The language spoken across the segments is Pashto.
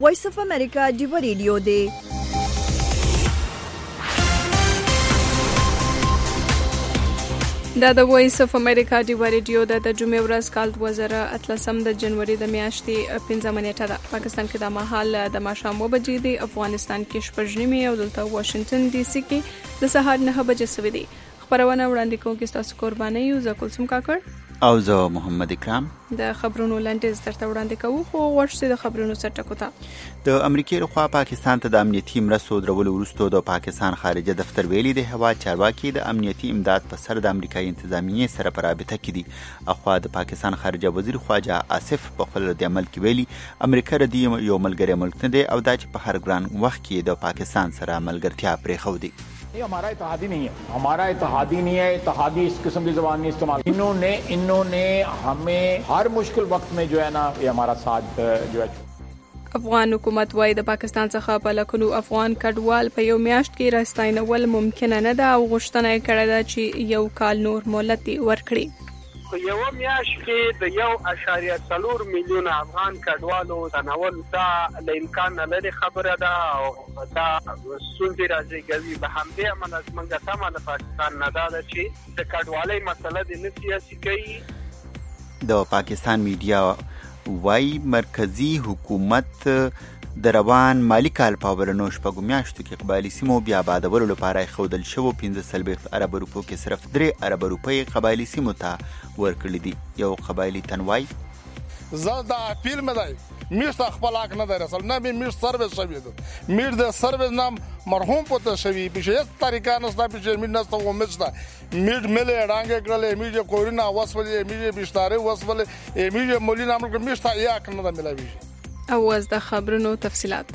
وایس اف امریکا ډیو ریډیو دی. دا د وایس اف امریکا ډیو ریډیو د جمعې ورځ کال 2013 د جنوري د میاشتې 15 نیټه ده. پاکستان کې د مهال د ماښام 9 بجې دی، افغانستان کې 8:30 او دلته واشنگټن ډي سي کې د سهار 9 بجې سوي دي. خبرونه وړاندې کوونکي تاسو قرباني یو زه کلثوم کاکړ او زه محمد اکرام. د خبرونو لنډیز درته وړاندې کوو، خو ورشي د خبرونو سرټکو ته. د امریکای لخوا پاکستان ته د امنیتي مرستو درولو وروسته د پاکستان خارجه دفتر ویلي د هوا چارواکي د امنیتي امداد په سر د امریکایي انتظامیې سره په رابطه کې دي. اخوا د پاکستان خارجه وزیر خواجه آصف په خپل رد عمل کې ویلي امریکا ردی یو ملګری ملک نه دی او دا چې په هر ګران وخت کې د پاکستان سره ملګرتیا پرېښودي. ये हमारा इत्तेहादी नहीं है, हमारा इत्तेहादी नहीं है. इत्तेहादी इस किस्म की ज़बान नहीं इस्तेमाल. इन्होंने हमें हर मुश्किल वक्त में जो है ना ये हमारा साथ जो है. افغان حکومت وايي د پاکستان څخه په لکونو افغان کډوال په یو میاشت کې راستاینول ممکن نه ده او غوښتنه یې کړې ده چې یو کال نور مهلت ورکړي. په یو میاشت کې د 1.4 میلیون افغان کډوالو تنول دا د امکان لري خبره ده او دا ستونزې راځي. به همدې امله زموږ تمه د پاکستان نه ده چې د کډوالۍ مسله د نه سیاسي کوي. د پاکستان میډیا وايي مرکزی حکومت د روان مالی کال په اولنو شپږو میاشتو کې قبایلي سیمو بیا آبادولو لپاره ایښودل شوو 15 ارب روپو کې صرف 3 ارب روپۍ قبایلي سیمو ته ورکړي دي. یو قبایلي تن وايي زه دا اپیل مې دی میشت خپل حق نه دی رسل نه به میشت سرویس شوی دو میر د سرویس نام مرحوم پته شوی بشه است طریقه نستا بشه میر نستا و مشتا میر مله رنگ کړل میر کورینا وسولې میر بشتاره وسولې میر مولینا امر میشت یا کنه دا ملوي. او از د خبرونو تفصيلات.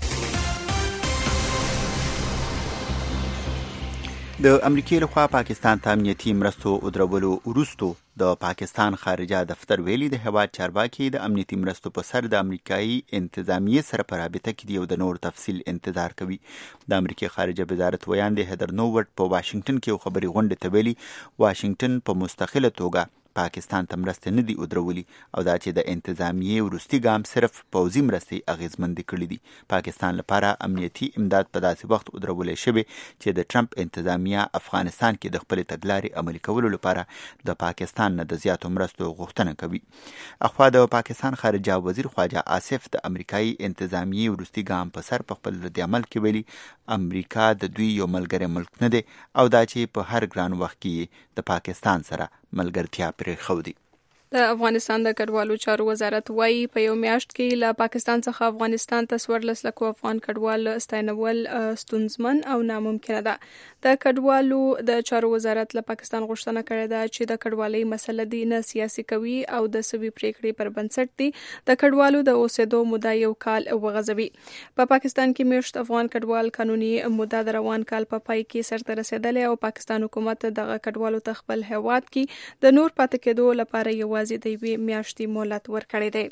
د امریکای لخوا پاکستان ته امنیتي مرستو درولو وروسته د پاکستان خارجه دفتر ویلي د هوا چارواکي د امنیتي مرستو په سر د امریکایي انتظامیې سره په رابطه کې دی او د نور تفصیل انتظار کوي. د امریکای خارجه وزارت ویاند هدر نوورټ په واشنگټن کې خبري غونډه ته ویلي واشنگټن په مستقله توګه پاکستان ته مرسته نه دی درولي او دا چې د انتظامیې وروستي ګام صرف پوځي مرستې اغیزمند کړي دي. پاکستان لپاره امنیتي امداد په داسې وخت درولې شوی چې د ټرمپ انتظامیه افغانستان کې د خپل تګلارې عملي کولو لپاره د پاکستان نه د زیاتو مرستو غوښتنه کوي. اخوا د پاکستان خارجه وزیر خواجه آصف د امریکایي انتظامیې وروستي ګام په سر په خپل رد عمل کې ویلي امریکا د دوی یو ملګری ملک نه دی او دا چې په هر ګران وخت کې د پاکستان سره ملګرتیا پرېښودي. د افغانستان د کډوالو چارو وزارت وايي په یو میاشت کې له پاکستان څخه افغانستان ته 14 لک افغان کډوال ستاینول ستونزمن او ناممکن ده. د کډوالو د چارو وزارت له پاکستان غوښتنه کړې ده چې د کډوالۍ مسله دی نه سیاسي کوي او د سوي پریکړې پر بنسټ دی د کډوالو د اوسېدو موده یو کال وغځوي. په پاکستان کې میشت افغان کډوال قانوني موده د روان کال په پای کې سرته رسیدلې او پاکستان حکومت دغه کډوالو ته خپل هیواد کې د نور پاتې کېدو لپاره یو د یوې میاشتې مهلت ورکړی دی.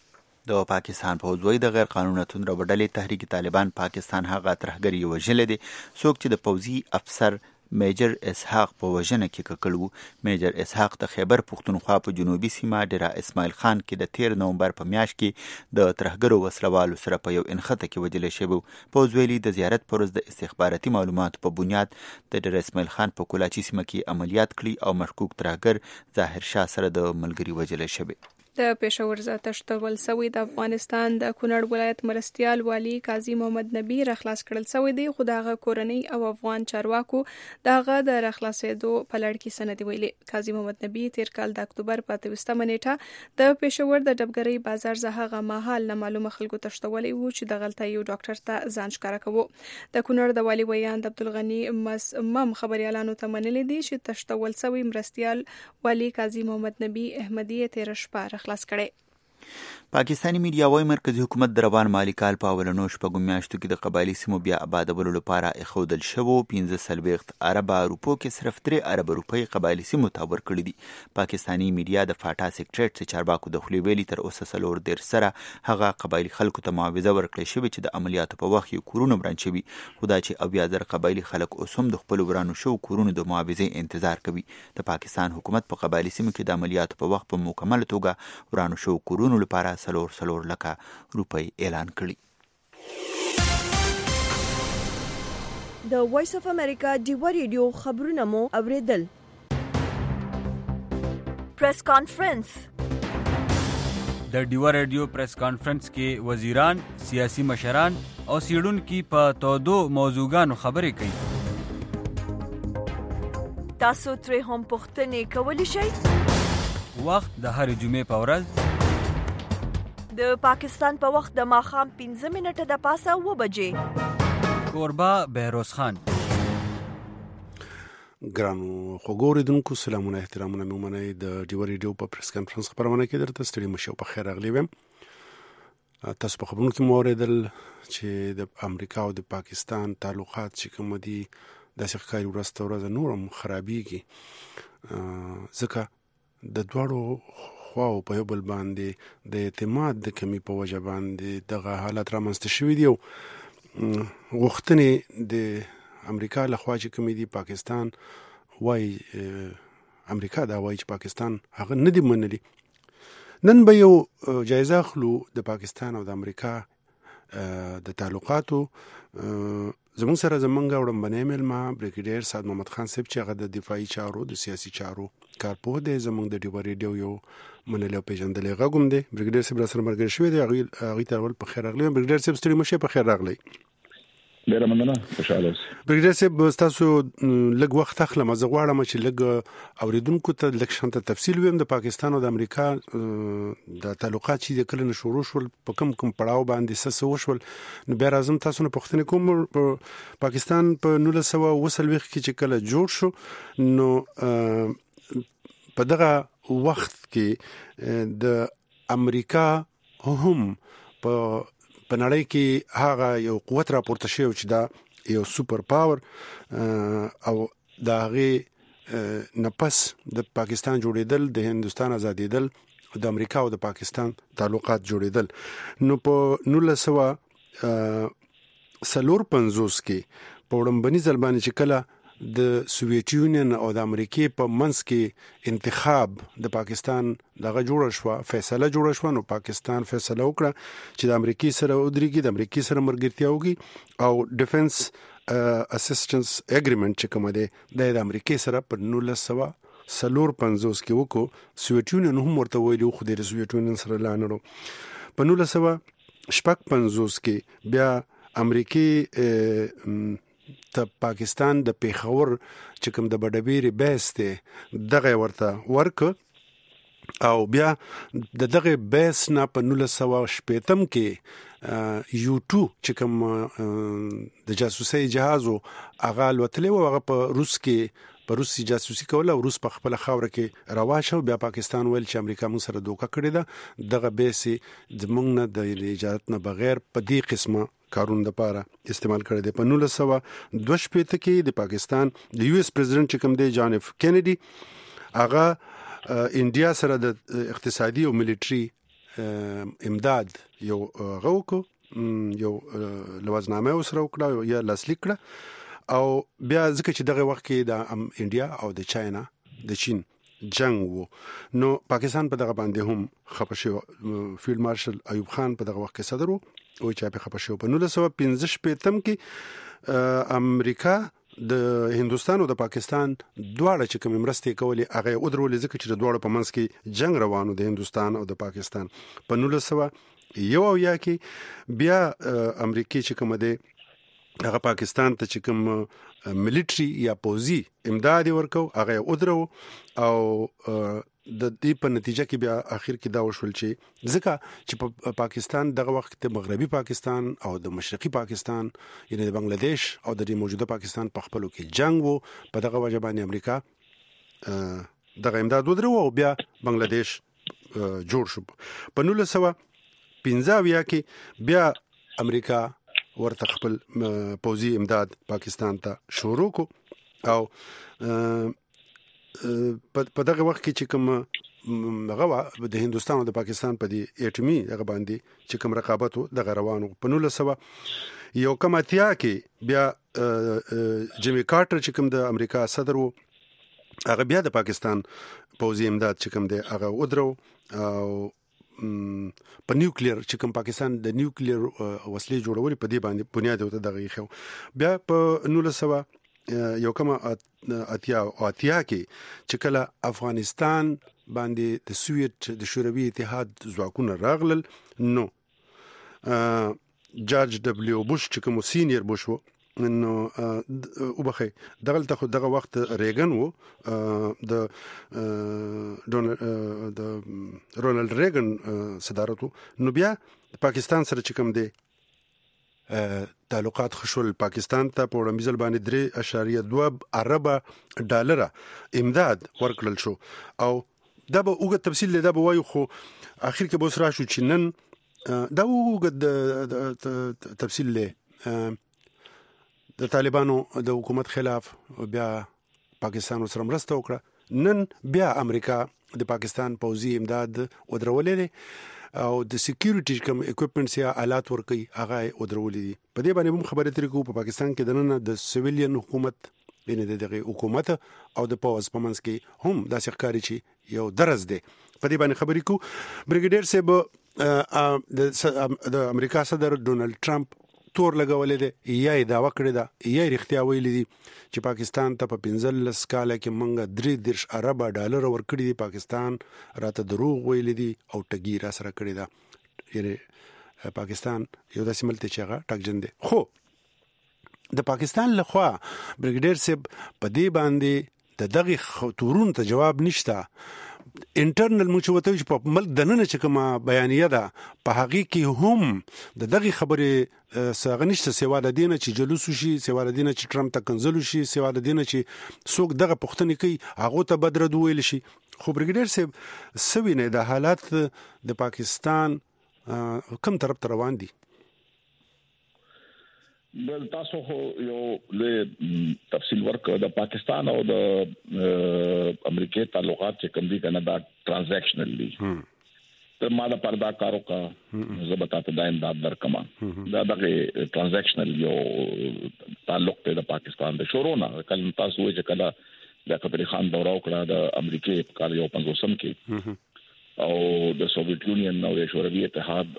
د پاکستان پوځ وايي د غیر قانوني توندرو ډلې تحریک طالبان پاکستان هغه ترهګر یو وژلې دي څوک چې د پوځي افسر میجر اسحاق په وژنه کې ککړ وو. میجر اسحاق د خیبر پښتونخوا په جنوبي سیمه ډیرا اسماعیل خان کې د 13 نومبر په میاشت کې د ترهګرو وسلوالو سره په یو انخته کې وژل شوی. پوځ ویلي د زیارت پر ورځ د استخباراتي معلوماتو په بنیاد د ډیرا اسماعیل خان په کولاچی سیمه کې عملیات کړي او مشکوک ترهګر ظاهر شاه سره د ملګری وژل شوی. د پېښور زاتشتول سوی د افغانستان د کونړ ولایت مرستيال والی قاضي محمد نبی رخلاص کړل سوی دی خو دغه کورنۍ او افغان چارواکو دغه د رخلاصېدو په لړ کې سند ویلي. قاضي محمد نبی تیر کال د اکتوبر په 28 نیټه د پېښور د ډبګرۍ بازار زهغه مهال نه معلومه خلکو تشتولې وو چې د غلطۍ یو ډاکټر ته ځان ښکارا کوو. د کونړ د والی ویاند عبدالغنی مسمم خبريالانو ته منلې دي چې تشتول سوی مرستيال والی قاضي محمد نبی احمدی تیر شپه خلاص کړي. پاکستانی میډیا وايي مرکزی حکومت د روان مالی کال په اولنو شپږو میاشتو کې د قبایلي سیمو بیا آبادولو لپاره ایښودل شوو 15 ارب روپو کې صرف 3 ارب روپۍ قبایلي سیمو ته ورکړي دي. پاکستانی میډیا د فاټا سیکریټریټ چارواکو د خولې ویلي تر اوسه 4 سره هغه قبایلي خلکو ته معاوضه ورکړې شوې چې د عملیاتو په وخت یې کورونه وران شوي خو دا چې 70,000 قبایلي خلک اوس هم د خپل ورانو شو کورونو د معاوضې انتظار کوي. د پاکستان حکومت په قبایلي سیمو کې د عملیاتو په وخت په مکمل توګه ورانو شو کورونو کارونو لپاره 4 لکه روپۍ اعلان کړي. د وایس اف امریکا ډیوا ریډیو خبرونه مو اوریدل. پریس کانفرنس. د ډیوا ریډیو پریس کانفرنس کې وزیران، سیاسي مشران او سیډونکو په تودو موضوعګانو خبرې کوي. تاسو ترې هم پوښتنې کولی شئ. وخت د هرې جمعې په ورځ د پاکستان په وخت د ماښام 15 منټه د پاسه 2 بجې. کوربه بهروز خان. ګرانو خوګوریدونکو سلامونه احترامونه مې ومنئ. د ډیوا ریډیو په پریس کانفرنس خبرونه کې درته ستړي مشه او په خیر راغلی وم. تاسو په خبرونو کې مو اوریدل چې د امریکا او د پاکستان تعلقات چې کوم دي داسې ښکاري ورځ تر ورځې نور هم خرابېږي، ځکه د دواړو خواو په یو بل باندې د اعتماد د کمی په وجه باندې دغه حالت رامنځته شوي دي. غوښتنې د امریکا لخوا چې کومې دي پاکستان وایي امریکا دا وایي چې پاکستان هغه نه دی منلي. نن به یو جایزه اخلو د پاکستان او د امریکا د تعلقاتو. زموږ سره زمونږ وړاندې مېلمه بریګیډیر سعد محمد خان صاحب چې هغه د دفاعي چارو د سیاسي چارو کارپوه دی، زمونږ د ډیوا ریډیو یو منلی او پیژندلی غږ هم دی. بریګیډیر صاحب راسره ملګری شوی دی. هغوی ته اول په خیر راغلی. بریګیډیر صاحب ستړي مه شئ، په خیر راغلی. ډیره مننه، خوشاله اوسئ. بریګیډیر صاحب ستاسو لږ وخت اخلم، زه غواړم چې لږ اوریدونکو ته لږ شانته تفصیل ویم د پاکستان او د امریکا د تعلقات چې د کله نه شروع شول، په کوم پړاو باندې څه وشول. نو بیا راځم تاسو نه پوښتنه کوم. پاکستان په 1940 کې چې کله جوړ شو، نو په دغه وخت کې د امریکا هم په نړۍ کې هغه یو قوت راپورته شوی چې دا یو سوپر پاور او د هغې نفس د پاکستان جوړېدل، د هندوستان ازادېدل، د امریکا او د پاکستان تعلقات جوړېدل. نو په 1954 کې په وړاندې ځل باندې چې کله د سوویت یونین او د امریکای په منځ کې انتخاب د پاکستان دغه جوړه شو، فیصله جوړه شو، نو پاکستان فیصله وکړه چې د امریکای سره ودرېږي، د امریکای سره مرګرتیا وکړي او ډیفنس اسسټنس اګریمنت چې کوم دی د امریکای سره په 1954 کې وکړو. سوویت یونین هم ورته ویلو، خو د سوویت یونین سره لا نه. په 1956 کې بیا امریکای ته پاکستان د پیښور چې کوم د بډبېرې بیس دی دغه ورته ورک، او بیا دغه بیس نه په 1960 کې U2 چې کوم د جاسوسي جهازو هغه الوتلی و، هغه په روسي جاسوسي کوله او روس په خپل خاوره کې روا شو. بیا پاکستان ویل چې امریکا موږ سره دوکه کړې ده، دغه بیس زموږ نه د اجازه نه بغیر په دې قسمه کارون د پاره استعمال کړی دی. په 1962 کې د پاکستان د یو اس پریزیدنت چې کوم دی جان اف کینیډي هغه انډیا سره د اقتصادي او ملټري امداد یو غوکو یو لوازنامه وسره وکړه یا لاسلیک کړه. او بیا ځکه چې دغه وخت کې د انډیا او د چاینا د چین جنگ وو، نو پاکستان په دغه باندې هم خپه شو. فیلډ مارشل ایوب خان په دغه وخت کې صدر وو او چې په خپه شو. په 1915 کې امریکا د هندوستان او د پاکستان دواړه چې کوم مرستې کولې هغه ودرولې، ځکه چې د دواړو په منځ کې جنگ روانو د هندوستان او د پاکستان. په 1901 کې بیا امریکای چې کوم دی هغه پاکستان ته چې کوم ملټري یا پوزي امداد ورکو هغه ودرو، او د دې په نتیجه کې بیا اخر کې دا وشول چې ځکه چې په پاکستان دغه وخت د مغربي پاکستان او د مشرقي پاکستان یعنی د بنگلاديش او د موجوده پاکستان په خپلو کې جنگ وو، په دغه وجه باندې امریکا دغه امداد ودرو او بیا بنگلاديش جوړ شو. په 1915 کې بیا امریکا ورته خپل پوزي امداد پاکستان ته شروع کو، او په دغه وخت کې چې کوم هغه د هندوستان او د پاکستان په دې اټمی هغه باندې چې کوم رقابت دغه روانو. په 1981 کې بیا جیمی کارټر چې کوم د امریکا صدر وو هغه بیا د پاکستان پوزي امداد چې کوم دی هغه ودرو، او په نیوکلیر چې کوم پاکستان د نیوکلیر وسلې جوړولې په دې باندې بنیاد وته دغه خو بیا په 1900 یو کما اتیا کې چې کله افغانستان باندې د سوویت د شوروي اتحاد ځواکونه راغلل نو جورج دبليو بوش چې کوم سینیئر بوش وو نو وبخي دغه خو دغه وخت ریګن وو د رونالد ریګن صدارت نو بیا پاکستان سره چې کوم دی تعلقات خشول پاکستان ته په وړاندې باندې 3.2 ارب ډالر امداد ورکړل شو او دا به وګ تفصیل دا به وایو خو اخر کې به سره شو چې نن دا وګ تفصیل له د طالبانو د حکومت خلاف بیا پاکستان سره مرسته وکړه نن بیا امریکا د پاکستان پوځي امداد ودرولې او د سکیورټي کوم اکوپمنټس یا آلات ورکي هغه ودرولې دي په دې باندې هم خبرې ترې کوو په پاکستان کې د نن د سیویلین حکومت بینه دغه حکومت او د پوز پمنس کې هم د ښکاری چی یو درز دی په دې باندې خبرې کوو بریګیډیر صاحب د امریکا صدر ډونالد ټرمپ تور لګولې ده یا داوا کړې ده یا رښتیا ویلې دي چې پاکستان ته په 15 کال کې منګه 3 ارب ډالر ورکړي دي پاکستان راته دروغ ویلې دي او ټګي را سره کړی ده یعنی پاکستان یو داسې ملت چې هغه ټګجن دي خو د پاکستان لخوا بریګیډیر صاحب په دې باندې د دغه تورون ته جواب نشته انټرنل موږ وته چې په ملک دننه چې کومه بیانیه ده په هغه کې هم د دغه خبره ساغنشته سیوا د دینه چې جلوس شي سیوا د دینه چې ټرمپ ته کنزل شي سیوا د دینه چې څوک دغه پښتنې کوي هغه ته بدر دویل شي خو بریګیډیر صاحب سوینه د حالات د پاکستان کوم طرف ته روان دي بل تاسو یو له تفصیل ورک د پاکستان او د امریکای تعلقات چې کوم دي کنه دا ټرانزیکشنل دي ته ما دا پردا کارو کا زبطات د امداد درکما دا دغه ټرانزیکشنل یو تعلق ته د پاکستان د شورونا کله تاسو چې کله د قطر خان دوره وکړه د امریکای په کال 1950 کې او د سوویت یونین او د شوروي اتحاد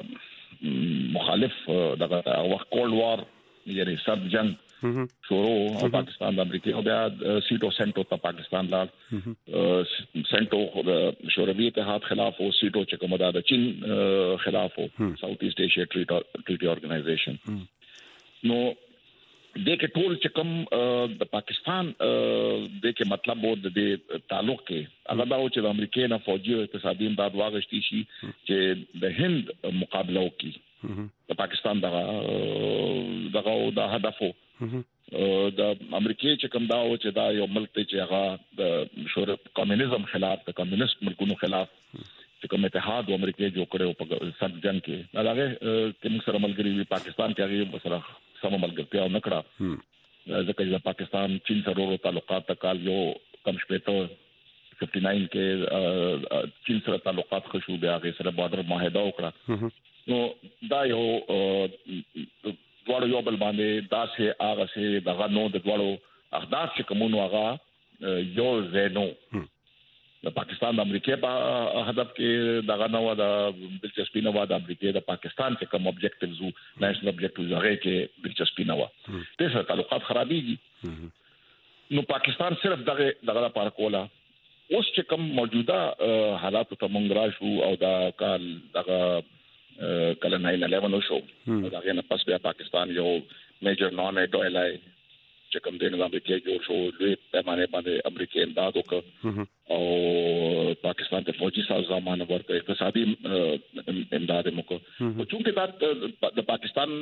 مخالف دغه وخت کولډ وار یعنی سب جنگ شروع او پاکستان د امریکا او بیا سیټو سنټو ته پاکستان لا سنټو د شوروي اتحاد خلاف او سیټو چې کومه د چین خلاف او ساوث ایست ایشیا ټریټي اورګنایزیشن نو دغه ټول چې کوم د پاکستان دغه مطلب وو د تعلق کې هغه دا چې د امریکای نه فوجي او اقتصادي امداد واغشتي شي چې د هند مقابله وکړي د پاکستان دغه د هدفو د امریکای چې کوم دا او چې دا یو ملک چې هغه د شورا کمونیزم خلاف د کمونیست ملکونو خلاف چې کوم اتحاد د امریکای جوړ کړو په سر جنگ کې هغه کوم سره ملګری پاکستان کې هغه سره سم ملګرتیا نه کړه ځکه چې پاکستان چین سره تعلقات تکال یو کم شپته 59 کې چین سره تعلقات خشوع بیا هغه سره بارډر معاهده وکړه نو دا یو دوړو یو بل باندې دا سه هغه سه دغه نو د دوړو اهداف چې کومو هغه یو زینو د پاکستان د امریکای په هدف کې دغه نو د دلچسپي نه و د امریکای د پاکستان چې کوم اوبجیکټیوز او نېشنل اوبجیکټیوز هغه کې دلچسپي نه و د سره تعلقات خرابېږي نو پاکستان صرف دغه لپاره کولا اوس چې کوم موجوده حالات ته مونږ راشو او دا کال دغه کله 9/11 شو دا غنه پس بیا پاکستان یو میجر نان ایټو الای چې کوم دین د امریکای جوړ شو لوی پیمانه باندې امریکای امداد وکړ او پاکستان ته فوجي سازمان ورکړ اقتصادي امداد وکړ او چې د پاکستان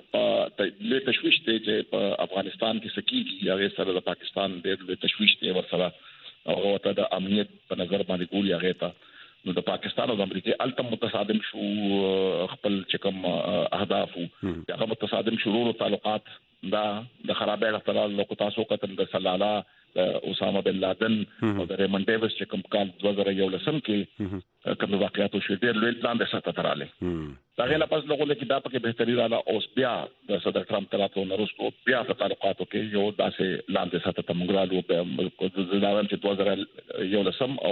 په تشويش ته چې په افغانستان کې سکیږي هغه سره د پاکستان د تشويش ته ورسره او ته د امنیت په نظر باندې ګوري هغه ته نو د پاکستان او د امریکای التم متصادم شو خپل چې کوم اهداف هغه متصادم شروع تعلقات دا د خرابې اختلال لو کو تاسو کتل د سلاله اسامه بن لادن او د ریمن ډیویس چې کوم کال 2011 کې کوم واقعیت شو ډېر لوی پلان د سات تراله دا غلا پس لوګو کې دا پکې بهتري رااله اوس بیا د صدر ټرمپ تراتو نرسو بیا د تعلقاتو کې یو داسې لاندې سات تمګرالو په ځدارن چې 2011 او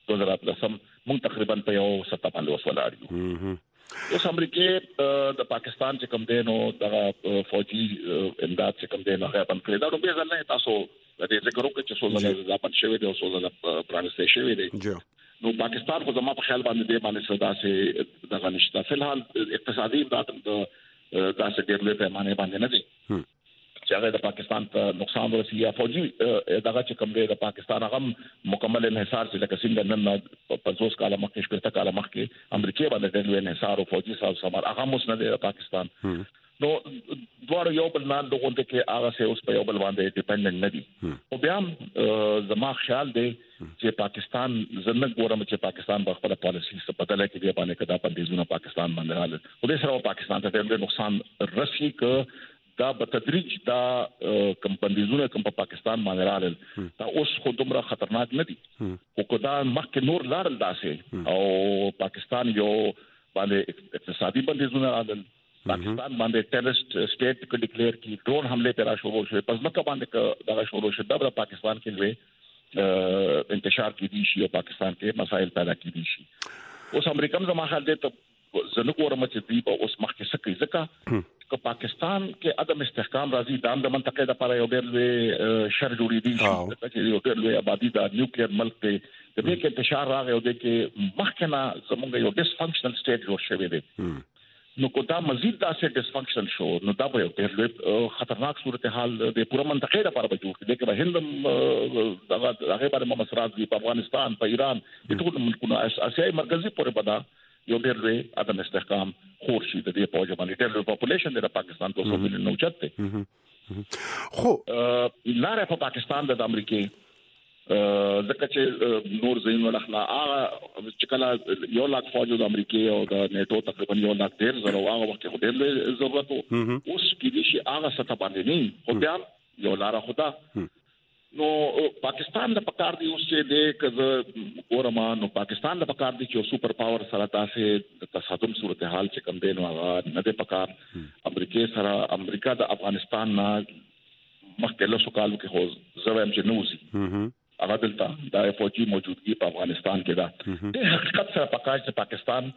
2010 موږ تقریبا په یو 7 باندې وسولاړ یو. اوس امریکای د پاکستان چې کوم دی نو د فوجي امداد چې کوم دی نو هغه باندې کړی دا نو به ځل تاسو د دې ذکر وکړو چې څو ځله ځاپن شوی دی او څو ځله پرانستې شوی دی. نو پاکستان خو زما په خیال باندې دی باندې صدا سي دغه نشته. فلحال اقتصادي امداد د داسې ډېر لوی پیمانه باندې نه دی چې هغه د پاکستان ته نقصان ورسي یا فوجي دغه چې کوم دی د پاکستان هغه مکمل انحصار چې لکه څنګه نن 50 کال مخکې 40 کال مخکې امریکا باندې ډېر لوی انحصار او فوجي سازمان هغه مس نه دی پاکستان. نو دوه یو بل نه دغه کې هغه سه اوس په یو بل باندې ډیپندنت نه دي. او بیا زما خیال دی چې پاکستان زنه ګورم چې پاکستان په خپل پالیسي څخه بدله کې دی باندې کدا په دې ځونه پاکستان باندې حالت او د سره پاکستان ته ډېر نقصان رسي ک دا په تدریج دا کمپنیزونه کوم په پاکستان باندې راغلل دا اوس خو دومره خطرناک نه دي او کدا مخکې نور لارل داسې او پاکستان یو باندې اقتصادي بندیزونه راغلل پاکستان باندې ټیررست سټیټ کو ډیکلیئر کی ډرون حمله پر شروع شوه پس مکه باندې دا شروع شوه دا پاکستان کې وی انتشار کی دي شي او پاکستان کې مسائل پیدا کی دي شي. اوس امریکا زما خیال دی ته زنه کوم چې دی په اوس مخکې سکه ځکه که پاکستان کې عدم استحکام راځي د منطقې لپاره یو ډېر لوی شر جوړې دي چې یو ډېر لوی آبادی د نیوکلیر ملک ته د دې کې انتشار راغی او د کې مخکنه زموږ یو ډیس فنکشنل سټیټ جوړ شوی دی. نو کوتا مزید داسې ډیس فنکشن شو نو دا به یو ډېر لوی خطرناک صورتحال د پوره منطقې لپاره به جوړ کړي چې به هند هغه باندې مسرات دي په افغانستان په ایران د ټول ملکونو اسیاي مرکزي پورې بدا یو ډېر لوی عدم استحکام خور شي د دې پوجا باندې ډېر لوی پاپولیشن د پاکستان 200 میلیون نو چت دی. خو لاره په پاکستان د امریکای ځکه چې نور زین ولخلا هغه چې کله یو لاک فوج د امریکای او د نیټو تقریبا یو لاک ډېر زره هغه وخت خو ډېر ضرورت اوس کې دي شي هغه ستا باندې نه خو بیا یو لاره خدا نو پاکستان د پکار دی اوس چې د کزه ګورما نو پاکستان د پکار دی چې سوپر پاور سره تاسو د تصادم صورتحال چې کم دی نو هغه نه د پکار امریکا سره امریکا د افغانستان نه مخکې له سوکالو کې خو زویم چې نوزي هغه دلته د فوجي موجودګي په افغانستان کې ده د حقیقت سره پکار چې پاکستان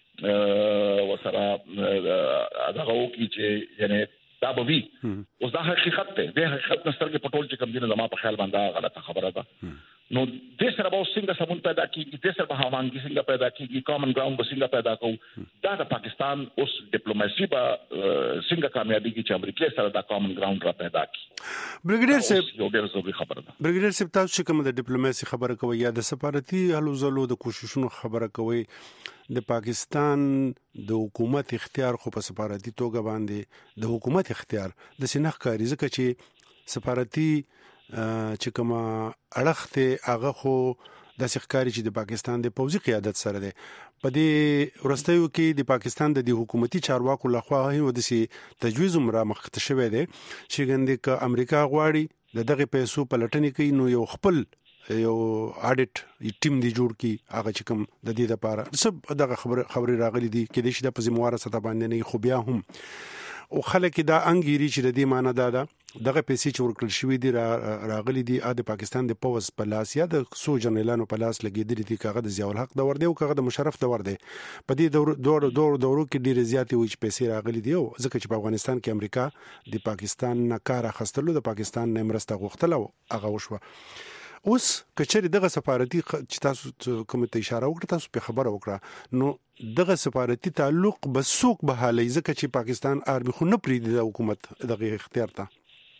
وسره هغه وکړي چې یعنی دا به وي اوس دا حقیقت دی د حقیقت نستر کې پټول چې کوم دي زما په خیال باندې غلطه خبره ده. نو د سره به څنګه سمون پیدا کیږي د سره به هوانګي څنګه پیدا کیږي کامن ګراوند څنګه پیدا کوو دا د پاکستان اوس ډیپلوماسي به څنګه کامیابی کی چې امریکا سره دا کامن ګراوند را پیدا کی. برګیډیر صاحب یو ډېر ضروري خبره ده. برګیډیر صاحب تاسو چې کوم د ډیپلوماسي خبره کوي یا د سفارتي هلو ځلو د کوششونو خبره کوي د پاکستان د حکومت اختیار خو په سفارتي توګه باندې د حکومت اختیار د سینخ کاری ځکه چې سفارتي چې کومه اړخته هغه خو د ښکاری چې د پاکستان د پوځي قیادت سره ده په دې ورستیو کې د پاکستان د حکومتي چارواکو لخوا هیڅ د سي تجویز عمره مخکته شوی دی چې ګندې ک امریکا غواړي د دغه پیسو پلټنې کوي نو یو خپل یو اډیټ ټیم دی جوړ کی هغه چې کوم د دې لپاره سب دغه خبري راغلي دي کې د شي د پزمواره ستا باندې نه خو بیا هم او خلک دا انګيري چې د دې معنی دا دغه پیسې چې ورکړل شوې دي راغلي دي د پاکستان د پوز پلاس یا د سو جنرالانو پلاس لګیدلې دي کاغه د ضیاء الحق دور دی او کاغه د مشرف دور دی په دې دورو کې ډیره زیاتې وي چې پیسې راغلي دي او ځکه چې په افغانستان کې امریکا د پاکستان نه کار اخستلو د پاکستان نه مرسته غوښتل او هغه وشوه. اوس کچري دغه سفارتي چې تاسو کوم ته اشاره وکړه تاسو په خبره وکړه نو دغه سفارتي تعلق بسوک به حالي ځکه چې پاکستان آرمي خو نه پری د حکومت دغه اختیار ته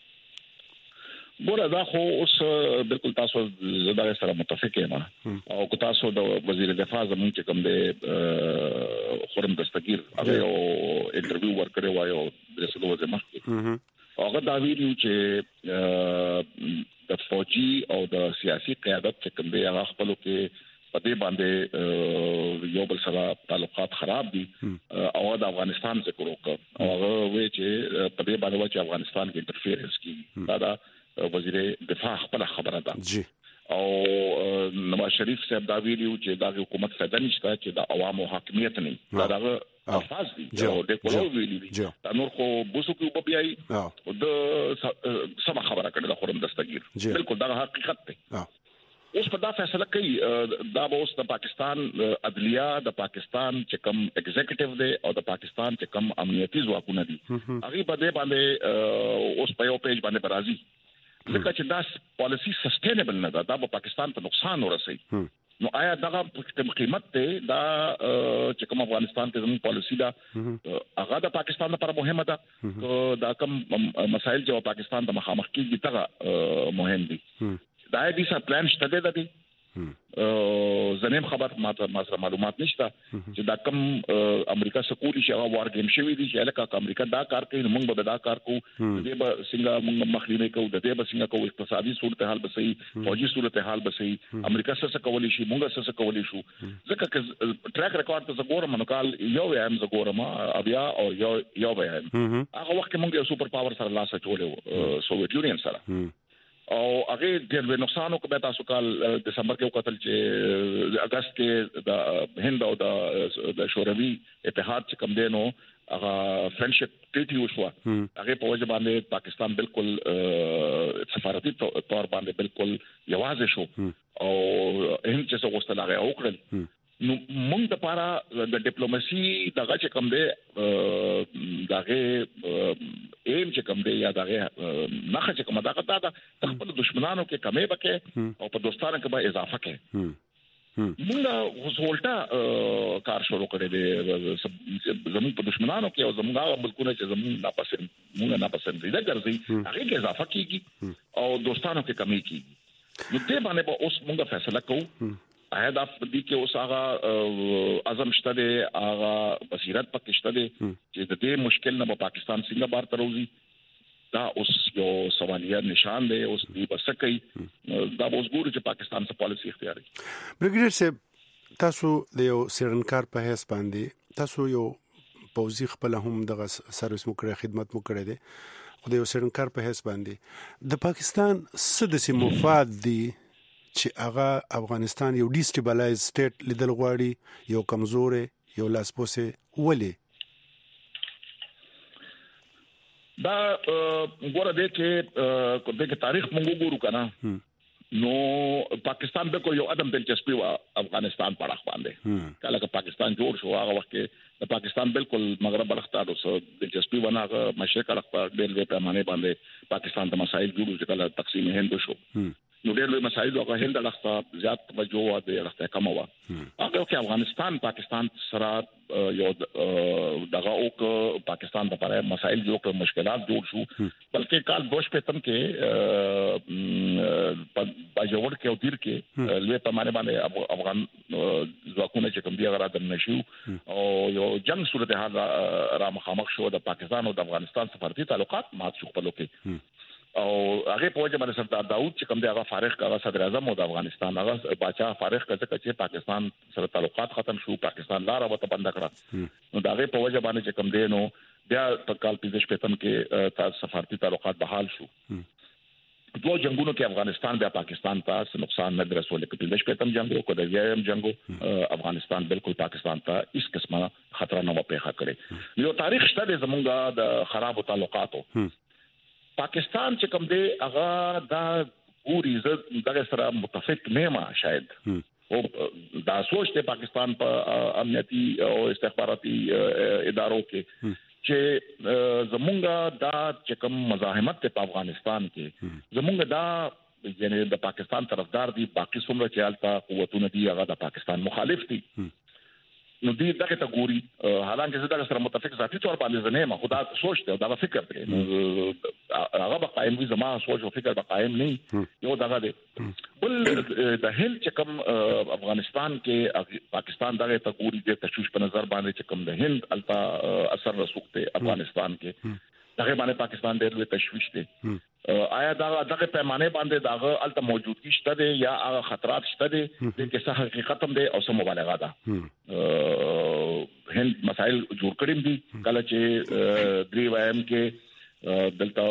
ګوره دا خو اوس بالکل تاسو زړه سره متفق یم او کو تاسو د وزیر دفاع زموږ چې کوم دی خورم دستگیر هغه یو انټرویو ورکړی وایو د سلو وزمه هغه دا ویلو چې د فوجي او د سیاسي قیادت چې کوم دی هغه خپل کې په دې باندې یو بل سره تعلقات خراب دي او د افغانستان ذکر وکړ او هغه وی چې په دې باندې چې افغانستان کې انټرفیرنس کوي دا وزیر دفاع خپل خبره ده جی او نواز شریف صاحب دا ویلو چې دا حکومت فائدہ نشته چې د عوامو حاکمیت نه دا افاظ دي او د کولو ویلي دا نور خو بوسو کې په بیاي او د سم خبره کړل خورم دستگیر بالکل دا حقیقت دی اوس په دا فیصله کوي دا به اوس د پاکستان عدلیه د پاکستان چې کوم ایگزیکټیو دی او د پاکستان چې کوم امنیتي ځواکونه دي هغه په دې باندې اوس په یو پیج باندې برازي ځکه چې دا پالیسی سستینبل نه ده دا به پاکستان ته نقصان ورسي نو آیا دا قیمت ته دا چې کوم افغانستان ته زموږ پالیسی دا هغه د پاکستان لپاره مهمه ده دا کوم مسایل چې پاکستان ته مخامخ کیږي ته مهم دي دا دې څه پلان شته دی زنیم خبر ما معلومات نشته چې دا کوم امریکا سکولی شي هغه وار گیم شوی دي چې لکه امریکا دا کار کوي موږ به دا کار کوو دې به څنګه موږ مخنیوي کوو دې به څنګه کوو اقتصادي صورتحال به صحیح فوجي صورتحال به صحیح امریکا څه کولی شي موږ څه کولی شو ځکه چې ټریک ریکارډ ته زګورم نو کال یو یم زګورم بیا او یو بیان هغه وخت موږ یو سپر پاور سره لاس چولې سوویت یونین سره او هغه ډېر نقصان وکړ تاسو کال دسمبر کې وکړل چې اگست کې د هند او د شوروي اتحاد چې کوم دینو هغه فرندشپ ټریټي وشو هغه په وجه باندې پاکستان بالکل سفارتي تور باندې بالکل یوازې شو او هند چې څه غوښتل هغه وکړل نو موږ د لپاره د ډیپلوماسي دغه چې کوم دی دغه ایم چې کوم دی یا دغه نه چې کوم دغه دا خپل دشمنانو کې کمې بکې او په دوستانو کې به اضافه کې موږ وسولټا کار شروع کړی دی زموږ په دشمنانو کې او زموږ ملکونه چې زموږ ناپسندیده ګرځي هغه کې اضافه کیږي او دوستانو کې کمی کیږي نو دې باندې به اوس موږ فیصله کوو آیا دا په دې کې اوس هغه عزم شته دی هغه بصیرت پکې شته دی چې د دې مشکل نه په پاکستان څنګه بار تروزي دا اوس یو سوالیه نشان دی اوس دې بس کوي دا اوس ګوري چې پاکستان څه پالیسی اختیاري برګریډر صاحب تاسو د یو سیرنکار په هیڅ باندې تاسو یو پوزي خپل هم د سرویس مو کړی خدمت مو کړی دی خو د یو سیرنکار په هیڅ باندې د پاکستان سدسي مفاد دی چې هغه افغانستان یو ډیسټیبلایز سټیټ لیدل غواړي یو کمزورې یو لاسپوسه ولې دا ګوره دې کې تاریخ موږ ګورو کنه نو پاکستان به یو عدم دلچسپي و افغانستان پر اخ باندې کله چې پاکستان جوړ شو هغه وخت کې پاکستان بالکل مغرب اړخ ته دلچسپي ونه مشرق اړخ په ډېر پیمانه باندې پاکستان د مسایل جوړو چې کله تقسیم هند شو نو ډېر لوی مسایل هغه هند اړخ زیات توجه و د اړخ کم و هغه کې افغانستان پاکستان سره یو دغه او پاکستان لپاره مسایل جوړ مشکلات جوړ شو بلکې کال 2015 کې باجوړ کې او تیر کې لوی پیمانه باندې افغان ځواکونه چې کوم دی هغه د نشو او یو جنگ صورتحال را مخامخ شو د پاکستان او د افغانستان سفارتي تعلقات مات شو خپل کې او هغه په وجه باندې سردار داوود چې کوم دی هغه فارغ کړه صدر اعظم او د افغانستان هغه بادشاہ فارغ کړه چې پاکستان سره تعلقات ختم شو پاکستان لار وته بند کړه نو دا هغه په وجه باندې چې کوم دی نو بیا په کال 2015 کې سفارتي تعلقات بحال شو دوه جنگونو کې افغانستان بیا پاکستان ته نقصان نه رسول کې 2015 جنگ او د یایم جنگ افغانستان بالکل پاکستان ته هیڅ قسمه خطر نه پیښه کړي یو تاریخ شته زمونږه د خراب تعلقاتو پاکستان چې کوم دی هغه دا ګوري زه دغه سره متفق نه ما شاید او دا سوچ ته پاکستان په امنیتي او استخباراتي ادارو کې چې زمونږه دا چې کوم مزاحمت په افغانستان کې زمونږه دا یعنی د پاکستان طرفدار دي باقي څومره چې حالت قوتونه دي هغه د پاکستان مخالف دي نو دې دغه ته ګوري حالانکه زه دغه سره متفق ذاتي تور باندې نه ما خدا سوچ ته دا فکر دی هغه به قائم وي زما سوچ او فکر به قائم نه یو دغه دی بل د هند چې کوم افغانستان کې پاکستان دغه ته ګوري د تشویش په نظر باندې چې کوم د هند التا اثر رسوخته افغانستان کې دغه باندې پاکستان ډېر لوی تشویش دی آیا دغه پیمانه باندې دغه الته موجودګي شته دی یا هغه خطرات شته دی د کیسه حقیقت هم دی او سم مبالغه ده هند مسائل جوړ کړم دي کله چې درې وایم کې دلته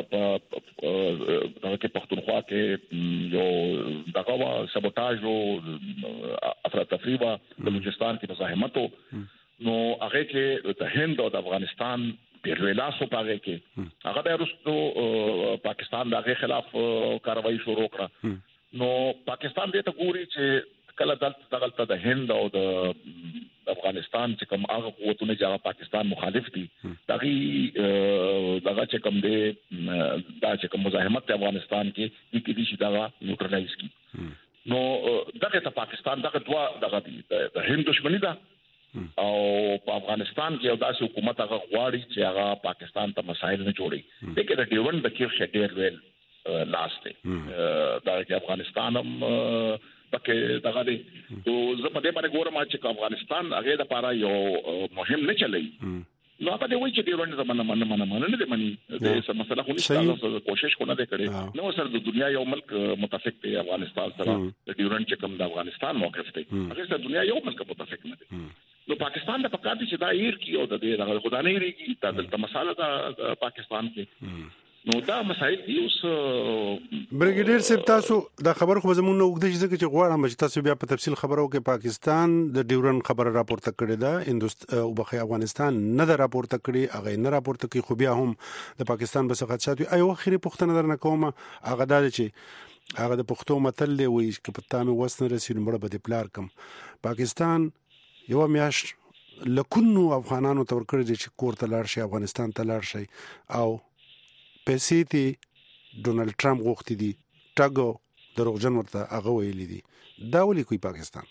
په پښتونخوا کې یو دغه سبوتاژ او افراطفری و بلوچستان کې مزاحمت نو هغه کې د هند او د افغانستان ډېر ویلاسو پاره کې هغه د روسو پاکستان دغه خلاف کاروایی شروع کړه نو پاکستان دې ته ګوري چې کله دلته د هند او د افغانستان چې کوم هغه قوتونه چې پاکستان مخالف دي دغه چې کوم دي دا چې کوم مزاحمت افغانستان کې د دې شي دا نیوټرلایز کی نو دغه ته پاکستان دغه د هند دښمنی ده او په افغانستان کې یو داسې حکومت هغه غواړي چې هغه پاکستان ته مسایل نه جوړي دغه د ډیورنډ د کیف شټیر ویل لاست دا چې افغانستان هم پکې دغه دی نو زه په دې باندې ګورم چې افغانستان هغه د لپاره یو مهم نه چلی نو هغه د وایي چې ډیورنډ زمانه نه دی مني د مسله خو نشته کوشش کو نه کړي نو سره د دنیا یو ملک متفق دی افغانستان سره د ډیورنډ چې کوم د افغانستان موقف دی هغه سره دنیا یو ملک متفق نه دی نو پاکستان د پکار دي چې دا ایر کیو د دې خدای نه ریږي د مساله د پاکستان کې نو دا مسایل دي اوس برګیډیر صاحب تاسو دا خبر خو زموږ نو وګدې چې غواړم چې تاسو بیا په تفصیل خبرو کې پاکستان د ډیورن خبر راپورته کړی دا او بخي افغانستان نه دا راپورته کړی هغه نه راپورته کوي خو بیا هم د پاکستان بس خدشات وي ایو اخري پښتنه درنه کومه هغه دا چې هغه د پښتو متل دی وایي چې په تامه وسنه رسید مړه به د پلار کم پاکستان یو میاش لکونو افغانانو تور کړی چې کور ته لاړ شي افغانستان ته لاړ شي او پیسې ته ډونالد ټرمپ غوښتي دي ټاګو دروغجن ورته هغه ویلي دي دا ولي کوي پاکستان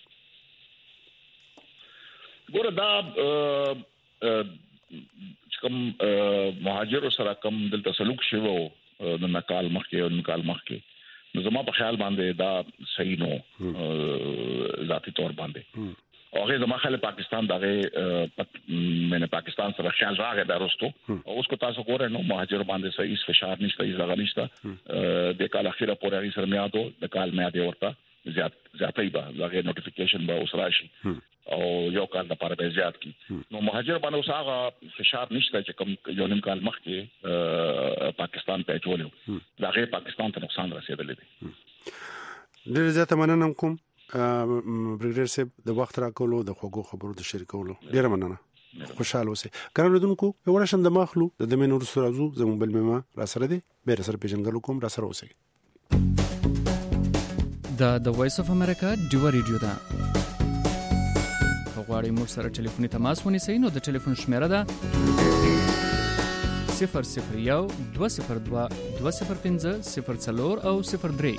ګوره دا کوم مهاجر سره کوم دلته سلوک شوی د نکال مخکې نو زما په خیال باندې دا صحیح نو ذاتی طور باندې او هغه زما خاله پاکستان دغه مینه پاکستان سره خیال راغی درستو او اوس کو تاسو ګورئ نو مهاجر باندې صحیح فشار نشته هیڅ لږ نشته د کال اخیره پورې هغه سره میادو د کال میادې ورته زیاتې به دغه نوټیفیکیشن به اوس راشي او یو کال د پاره به زیات کی نو مهاجر باندې اوس هغه فشار نشته چې کوم یو نیم کال مخکې پاکستان ته چولیو دغه پاکستان ته نقصان رسیدلی دی ډېر زیات مننه کوم برګیډیر صاحب د وخت راکولو د خوږو خبرو د شریکولو ډیره مننه خوشاله اوسئ کله ردونکو یو ورشم د مخلو د دمن ورسره راځو زموږ بل مېما را سره دی به سره پیژنګلو کوم را سره اوسئ د وایس اف امریکا ډیو ریډیو دا غواړئ موږ سره ټلیفوني تماس ونیسئ نو د ټلیفون شمیره ده 001 202 205 04 او 03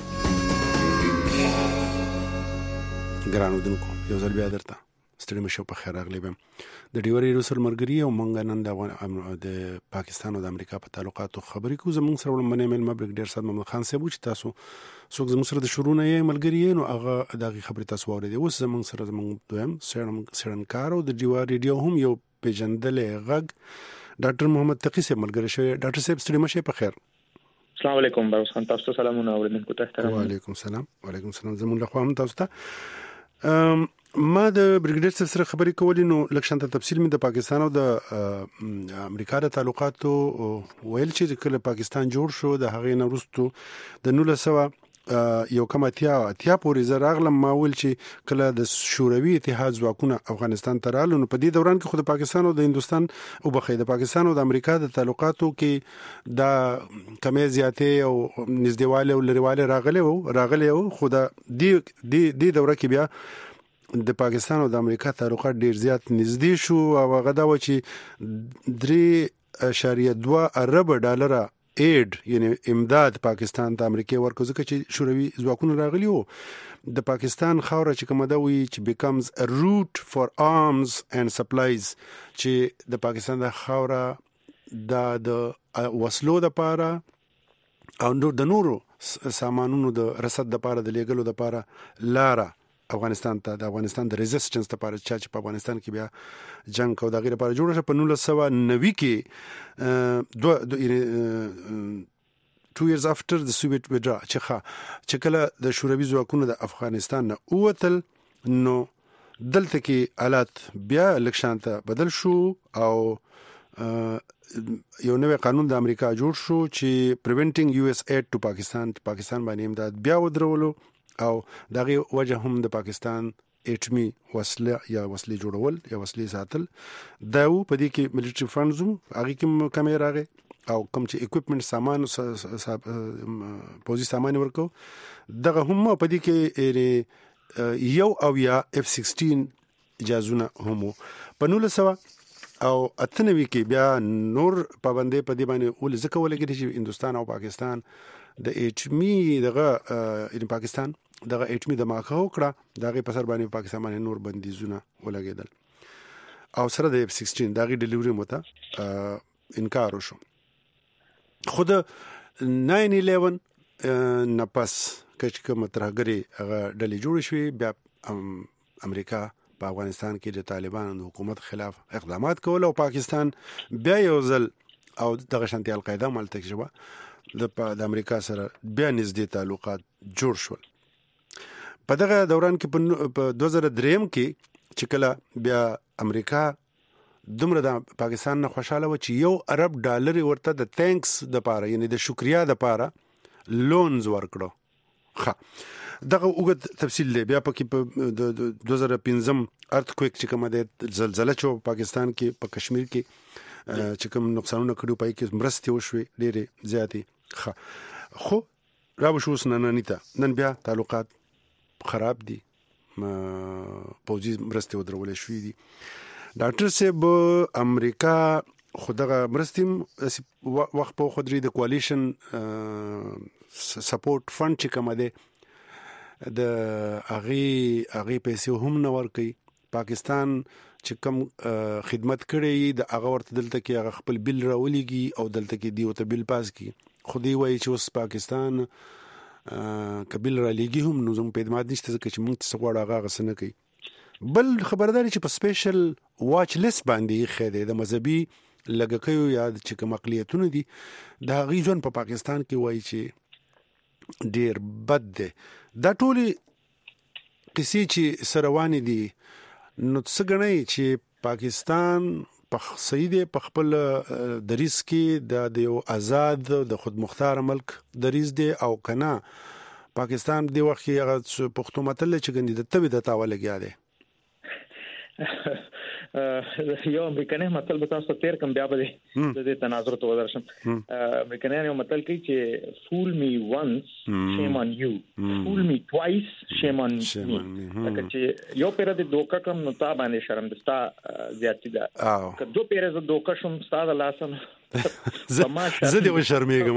ګرانو دونکو یو ځل بیا درته ستړي مشو په خیر راغلی بم د ډیوري روسل مرګري او مونږ نن د پاکستان او د امریکا په تعلقاتو خبرې کوو زموږ سره ولمنې مل مبرګ ډیر صد محمد خان صاحب چې تاسو څوک زموږ سره د شروع نه یې ملګری نو هغه دغه خبرې تاسو اورئ اوس زموږ سره زموږ دویم سرنکار او د ډیوا ریډیو هم یو پیجندل غږ ډاکټر محمد تقی صاحب ملګری شوی ډاکټر صاحب ستړي مشه په خیر السلام علیکم باروس خان تاسو سلامونه اوریدونکو ته احترام وعلیکم السلام زموږ له خوا هم تاسو ته ما د برګیډیر صاحب سره خبرې کولې نو لکشن ته تفصیل می د پاکستان او د امریکا د تعلقاتو ویل چې کله پاکستان جوړ شو د هغې نه وروسته د 1900 یو کم اتیا پورې زه راغلم ما ویل چې کله د شوروي اتحاد ځواکونه افغانستان ته رالو نو په دې دوران کې خو د پاکستان او د هندستان او بخې د پاکستان او د امریکا د تعلقاتو کې دا کمې زیاتې او نږدېواله او لريواله راغلي خو د دې دوره کې بیا د پاکستان او د امریکا تعلقات ډیر زیات نږدې شو او هغه دا و چې 3.2 ارب ډالر اید یعنی امداد پاکستان ته امریکا ورکو ځکه چې شوروي ځواکونه راغلي وو د پاکستان خاوره چې کومه دا وی چې becomes a route for arms and supplies چې د پاکستان د خاوره د وسلو د پاره او د نورو سامانونو د رسد د پاره د لیګلو د پاره لاره افغانستان ته د افغانستان د ریزिस्टنس لپاره چې په افغانستان کې بیا جنگ او دغه لپاره جوړ شو په 1990 کې 2 years after the Soviet withdrawal چې کله د شوروي ځواکونو د افغانستان نه اوتل نو دلته کې حالات بیا لکشانته بدل شو او یو نوې قانون د امریکا جوړ شو چې preventing US aid to پاکستان باندې امداد بیا ودرولو او دغه وجه هم د پاکستان اټمی وسله یا وسلې جوړول یا وسلې ساتل دا په دې کې ملټری فندز هغه کې کمې راغې او کوم چې اکوپمنٹ سامان پوزي سامان ورکو دغه هم په دې کې یو او یا F-16 اجازهونه هم په 1900 او 98 کې بیا نور پابندې په دې باندې ول ځکه ولګېږي چې هندستان او پاکستان د اټمی دغه پاکستان دغه اټمی د ماخه وکړه دغه په سر باندې پاکستان باندې نور بندیزونه ولګېدل او سره د F-16 دغه ډیلیوري موته انکار وشو. خود 9/11 نه پس کوم ترهګری هغه ډلې جوړ شوې بیا امریکا په افغانستان کې د طالبانو د حکومت خلاف اقدامات کول او پاکستان بیا یو ځل او دغه شانتي القاعده مالته شوه د امریکا سره بیا نږدې تعلقات جوړ شول. په دغه دوران کې په 2003 کې چې کله بیا امریکا دومره د پاکستان نه خوشاله و چې $1 ارب ورته د تانکس د پاره یعنی د شکریا د پاره لونز ورکړو. دغه وګت تفصیل دی بیا پکې په 2015 ارتکویک چې کومه د زلزلہ چو پاکستان کې په کشمیر کې چې کوم نقصانونه کړو پای کې مرستې وشوي ډېرې زیاتې. خو راو شو نن بیا تعلقات خراب دي پوزي مرستې ودرول شوې دي. ډاکټر صاحب امریکا خدغه مرستیم وخت په خودري د کواليشن سپورټ فند چې کومه ده د اغي پیسې هم نه ورکي پاکستان چې کوم خدمت کړي د هغه ورته دلته کې هغه خپل بل راولېږي او دلته کې دی او ته بل پاس کی خودي وایي چې اوس پاکستان قبل را لېږي هم نو زموږ په اعتماد نشته ځکه چې موږ څه غواړو هغه غسنه کوي. بل خبرداري چې په سپیشل واچ لیست باندې خېده د مذهبي لګکیو یا چې کوم اقلیتونه دي دا غیجن په پاکستان کې وایي چې ډیر بد ده. دا ټولي قصې چې سرواني دي نو څه غنئ چې پاکستان په صحیح دی په خپل دریس کې د یو آزاد د خود مختار ملک دریس دی او کنا پاکستان دی وخت هغه پښتو متل چې ګندې د تبي د تاوه لګیا دی. یو امریکایي متل به تاسو تیر کوم بیا به د تناظر ته ودرشم. امریکایي یو متل کوي چې fool me once shame on you, fool me twice shame on me. لکه چې یو پیر د دوکا کوم نو تا باندې شرم دستا زیاتی ده که دو پیر ز دوکا شوم استاد لاسن زه دې و شرمېږم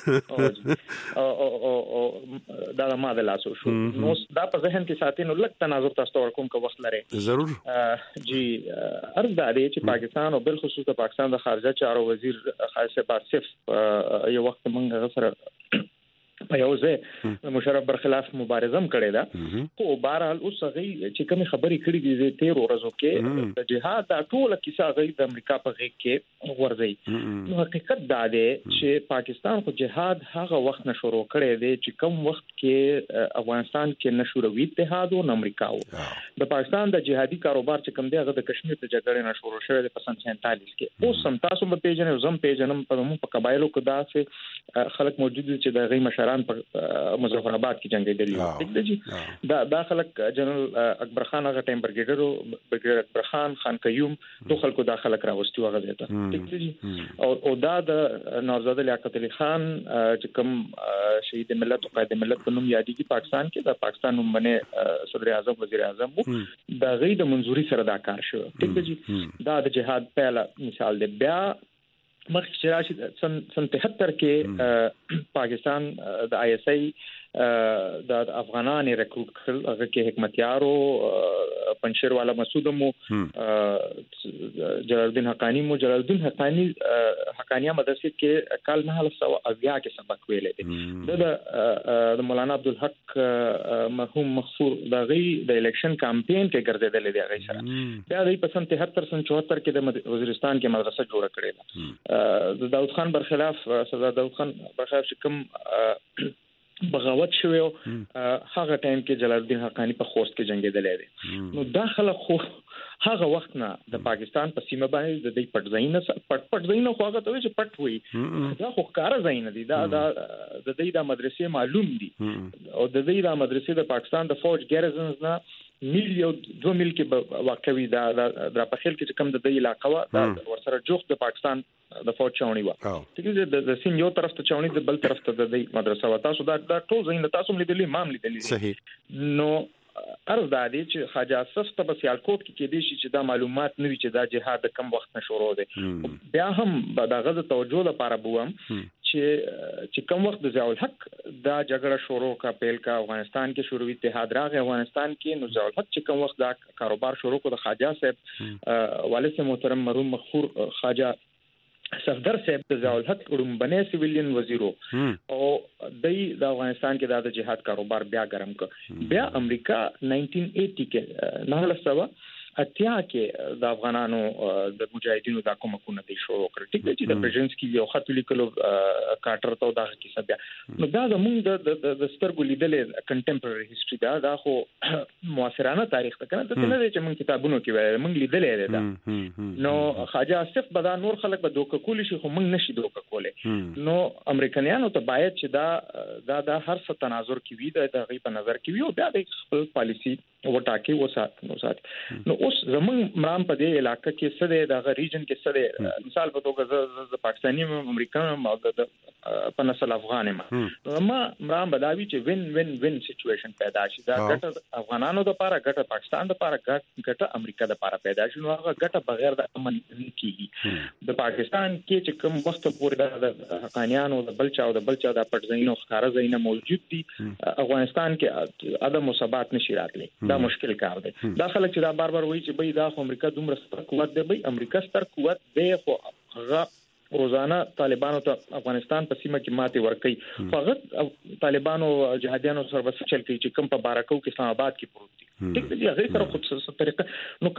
او دا ما د لاسو شو نو دا په ذهن کې ساتي نو لک تناظر تاسو ورکوم که وخت لري ضرور جی عرض دی چې پاکستان او بل خصوص د پاکستان د خارجه چارو وزیر خالص باسف یو وخت موږ غفر په یو ځای مشرف برخلاف مبارزه کړې ده خو بهرحال اوس هغه چې کوم خبرې کړې دي د 13 ورځو کې د جهاد د ټوله کیسه غي د امریکا په غېږ کې ورځي. نو حقیقت دا دی چې پاکستان خو جهاد هغه وخت نه شروع کړی دی چې کوم وخت کې افغانستان کې نشوروي اتحاد او امریکا و د پاکستان د جهادي کاروبار چې کوم دی هغه د کشمیر د جګړې نه شروع شوی د 1947 کې اوس هم تاسو په پیژنې زم پیژنم په قبایلو کې داسې خلک موجود دي چې د غي په مظفر آباد کې جنگیدلی دي دا خلک جنرال اکبر خان هغه ټیم برګیډر اکبر خان قیوم دوه خلکو دا خلک راوستي وغه دیته ټیک دي او دا د نوزاد لیاقت علي خان چې کوم شهید ملت او قائد ملت په نوم یادېږي پاکستان کې د پاکستان نومونه صدر اعظم وزیر اعظم دا غي د منځوري سره دا کار شو ټیک دي دا د جهاد پهلا مثال دی. بیا مخکې چې راشي سن 73 کې پاکستان د ISI د افغانان ریکروټ کړل هغه کې حکمتیارو پنشیر والا مسعودمو جلال الدین حقانی مدرسې کې کال 1980 کې سبق ویلې دي د مولانا عبدالحق مرحوم مغفور د غي د الیکشن کمپاین کې ګرځیدل دي هغه سره بیا د 73 کې د وزیرستان کې مدرسه جوړ کړې ده د داود خان برخلاف سردار داود خان برخلاف کوم بغاوت شوی هغه ټایم کې جلال الدین حقانی په خوست کې جنگیدل دي. نو داخله خو هغه وخت نه د پاکستان په سیمه باندې د دې پټ ځایونه خو هغه ته چې پټ وي دا خو کار ځایونه دي دا د دې د مدرسې معلوم دي او د دې د مدرسې د پاکستان د فوج ګریزنز نه میل یو 2 میل کې واقعي دا په خیل کې کوم د علاقې وا دا ورسره جوخت د پاکستان د فوج چاوني وا ټیک د سین یو طرف ته چاوني د بل طرف ته د مدرسه وا تاسو دا ټول زین تاسو لیدلې مام لیدلې صحیح نو ارز دا دي چې خواجه اسف ته بس یالکوټ کې دي چې دا معلومات نوي چې دا جهاد کم وخت نه شروع دي بیا هم دا غزه توجه لپاره بوم چې کوم وخت د ضیاء الحق دا جګړه شروع کا پیل کا افغانستان کې شروعي اتحاد راغی افغانستان کې نو ضیاء الحق چې کوم وخت دا کاروبار شروع کو د خواجه صاحب والد سے محترم مرحوم مغفور خواجه صفدر صاحب د ضیاء الحق رومبنه سیویلین وزیرو او د افغانستان کې د جهاد کاروبار بیا ګرم ک بیا امریکا 1980 کې نه لسوا اتیا کې د افغانانو د مجاهدینو د کومکونه د شروع کړ ټیک دی چې د پرزنسکي یو خط لیکلو کارټر ته دا کیسه بیا نو دا زموږ د سترګو لیدلې کنټمپرري هیستوري دا خو معاصرانه تاریخ ته کنه د نه چې موږ کتابونو کې وایو موږ لیدلې ده نو خواجه اسف بدا نور خلک به دوک کولی شي خو موږ نشي دوک کولای نو امریکایانو ته باید چې دا هر څه تناظر کې وي د غي په نظر کې وي او بیا د خپل پالیسی وټاکي وسات نو اوس زمون مرام په دې علاقې کې څه دی د ریجن کې څه دی مثال په توګه د پاکستاني امریکایانو او د په نسل افغان ما مرام بداوی چې وین سچويشن پیدا شي دا ګټه افغانانو د لپاره ګټه پاکستان د لپاره ګټه امریکا د لپاره پیدا شي نو هغه ګټه بغیر د امن کیږي د پاکستان کې چې کوم وخت پورې د حقانيانو د بلچا د پټزینو ښکارا زینه موجود دي افغانستان کې عدم ثبات نشي راتلی دا مشکل کار دی دا خلک چې دا بار بار وایي چې بې دا خو امریکا دومره ستر قوت دی بې امریکا ستر قوت دی خو هغه روزانه طالبانو ته افغانستان په سیمه کې ماتې ورکړي فقط طالبانو جهادیانو سره بس چل کوي چې کوم په بارکو کې اسلام آباد کې پروت دي ټیک دی هغه سره خصوصي طریقه نو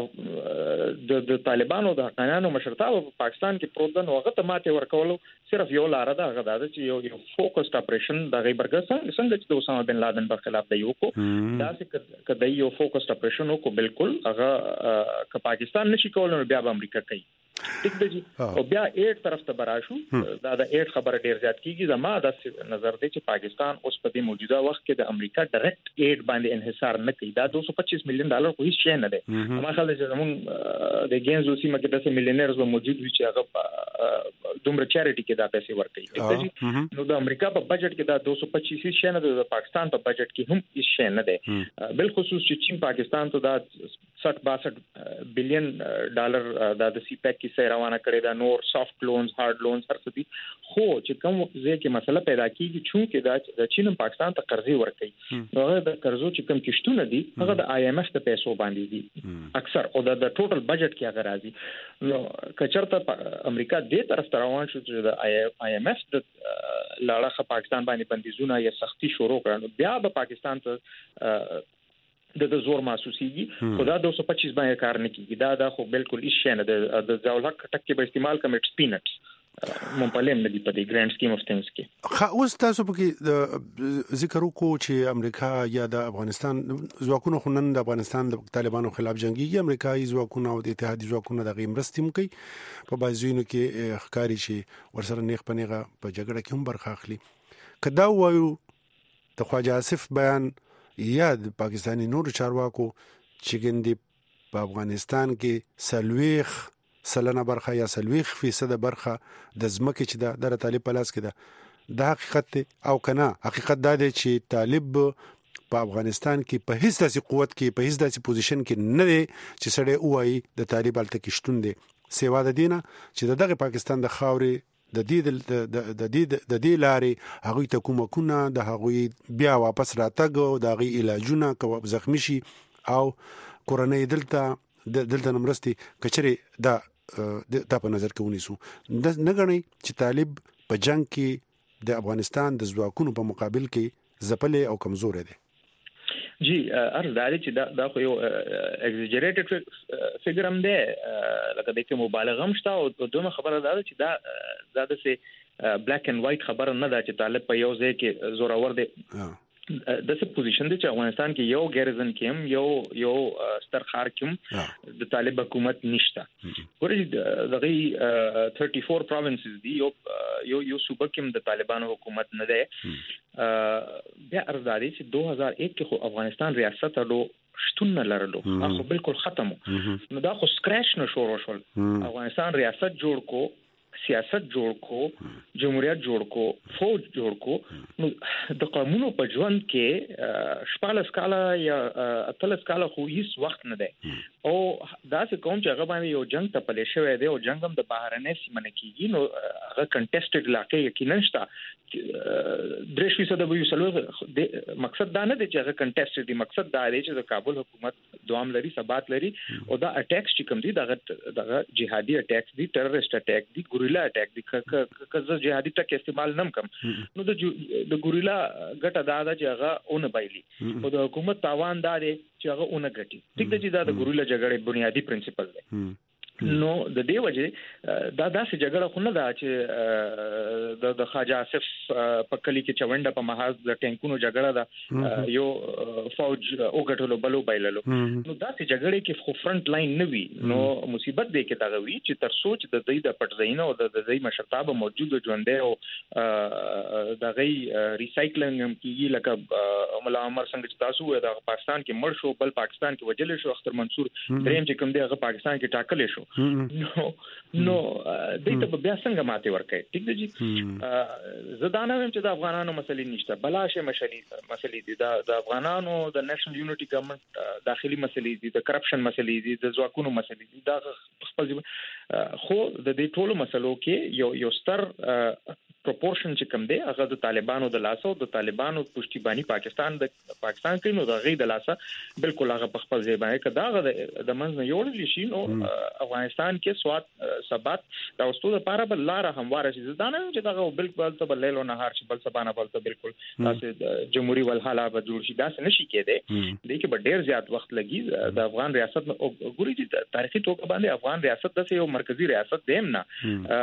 کړه د طالبانو د حقانانو مشرتابه په پاکستان کې پروت ده نو هغه ته ماتې ورکولو صرف یو لار ده هغه دا چې یو فوکسډ اپریشن د غیبرګ څنګه چې د اسامه بن لادن په خلاف دی یو کو دا چې کله یو فوکسډ اپریشن وکړو بالکل هغه ک پاکستان نشي کولای بیا به امریکا کوي ټیک دی او بیا 8 طرف ته براشو دا د 8 خبره ډیر زیات کیږي زما د نظر دی چې پاکستان اوس په دې موجوده وخت کې د امریکا ډایرکټ 8 باندې انحصار نه کوي دا $225 مليون خو هیڅ شی نه دی ما خیال چې زموږ د ګینز اوسې مګه د مليونرز به موجود وي چې هغه دومره چاریټي کې دا پیسې ورکړي ټیک دی نو د امریکا په بجټ کې دا $225 شی نه دی د پاکستان په بجټ کې هم هیڅ شی نه دی بل خصوص چې چین پاکستان ته دا 60-62 بلین ډالر د سی پیک کې سره روانه کړي دا نور سافټ لونز هارد لونز هر څه دي خو چې کوم ځای کې مسله پیدا کیږي چې دا د چین پاکستان ته قرضې ورکړي نو هغه د قرضو چې کوم کشتونه دي هغه د آی ایم ایف د پیسو باندې دي اکثر او د ټوټل بجټ کې هغه راځي نو کچرته امریکا دې طرف ته روان شو چې د آی ایم ایف د لاړه پاکستان باندې بندیزونه یا سختی شروع کړي بیا به پاکستان ته د زور محسوسيږي خدا 225 باندې کار نه کیږي دا خو بالکل هیڅ شی نه د ضیاء الحق ټکي به استعمال کوم اټس پینټس مونپلیم نه دی په دې ګرانډ سکیم اف ثینګز کې خو اوس تاسو په کې د ذکر وکړو چې امریکا یا د افغانستان ځواکونو خنن د افغانستان د طالبانو خلاف جنگي امریکایي ځواکونه او د اتحادیې ځواکونه د غیمرستیم کوي په بازوینو کې ښکاری شي ورسره نیغ پنیغه په جګړه کې هم برخه اخلي کدا وایو د خواجه اسف بیان یا د پاکستاني نور چارواکو چې ګندې په افغانستان کې سلويخ سلنه برخه یا 30% برخه د ځمکې چې د طالب په لاس کې ده د حقیقت او کنه حقیقت دا دی چې طالب په افغانستان کې په هیڅ داسې قوت کې په هیڅ داسې پوزیشن کې نه دی چې سړی وایي د طالب الته کې شتون دی سیوا د دینه چې دغه پاکستان د خاورې د دې لارې هغه ته کومکونه د هغه بیا واپس راتګ او د هغه علاجونه کو زخمی شي او کورنۍ دلته نمرستي کچري دا په نظر کې ونیسو نه غني چې طالب په جنگ کې د افغانستان د ځواکونو په مقابل کې ځپلې او کمزور دي جی ارز داري چې دا خو یو ایگزاجریټډ فګر هم ده لکه د کوم مبالغه هم شته او دوه خبره ده چې دا د سه بلیک اینڈ وایټ خبره نه ده چې طالب په یو ځای کې زورور دي د څه پوزیشن دی چې افغانستان کې یو ګیرزن کې هم یو سترخار کې هم د طالب حکومت نشته ورې دغه 34 پروینسز دی یو صوبه کې هم د طالبانو حکومت نه ده بیا ارزادي چې 2001 کې خو افغانستان ریاست له شتون نه لرلو هغه بالکل ختمو نو دا خو سکراچ نه شروع شول افغانستان ریاست جوړ کو سیاست جوړ کو جمهوریت جوړ کو فوج جوړ کو نو د قانونو په ژوند کې شپږ کاله یا اتلس کاله خو هیڅ وخت نه دی او دا څه کوم چې هغه باندې یو جنگ ته پلي شوی دی او جنگ هم د بهرنۍ سیمه نه کیږي نو هغه کنټیسټډ علاقې یقینا شته 3% به یو سلو مقصد دا نه دی چې هغه کنټیسټډ دی مقصد دا دی چې د کابل حکومت دوام لري ثبات لري او دا اٹیکس چې کوم دي دغه جهادي اٹیکس دي ټرریست اٹیک دي ګوریلا اٹیک دي که جهادي ټک استعمال نم کم نو د ګوریلا ګټه دا ده چې هغه اون بایلي او د حکومت تاوان دا دی چې هغه اون ګټي ټیک ده چې دا د ګوریلا جګړې بنیادی پرنسپل دی نو د دې وجه دا داسې جګړه خو نه ده چې د خواجه آصف په کلی کې چونډه په محاذ د ټینکونو جګړه ده یو فوج وګټلو بلو بایللو نو داسې جګړې کې خو فرنٹ لاین نه وي نو مصیبت دی کې دا وی چې تر سوچ د دې د پټزینو او د دې مشرتابه موجود ژوندې او د غي ریسایکلینګ هم کیږي لکه مولا عمر څنګه چې تاسو د پاکستان کې مړ شو بل پاکستان کې وجل شو اختر منصور دریم چې کوم دی هغه پاکستان کې ټاکل شو نو دې ته بیا څنګه ماته ورکړي ټیک دی چې زدانه هم چې د افغانانو مسلې نشته بلاشه مسلې دي د افغانانو د نېشنل یونټي ګورنمنت داخلي مسلې دي د کرپشن مسلې دي د ځواکونو مسلې دي دا خپل خو د دې ټولو مسلو کې یو ستر پروپورشن چې کوم دی هغه د طالبانو د لاسه او د طالبانو پشتیبانی پاکستان کې نو د غي د لاسه بالکل هغه په خپل ځای باندې کدا د منځ نه یوړل شي نو افغانستان کې سواد ثبات د اوستو لپاره بل لار همواره شي ځدانه چې دا بالکل ته بل له نهار شي بل سبانه بل ته بالکل تاسو جمهوریت ول حالات به جوړ شي دا څه نشي کېده د کې به ډیر زیات وخت لګي د افغان ریاست ګوري چې تاریخي توګه باندې افغان ریاست د یو مرکزی ریاست دیم نه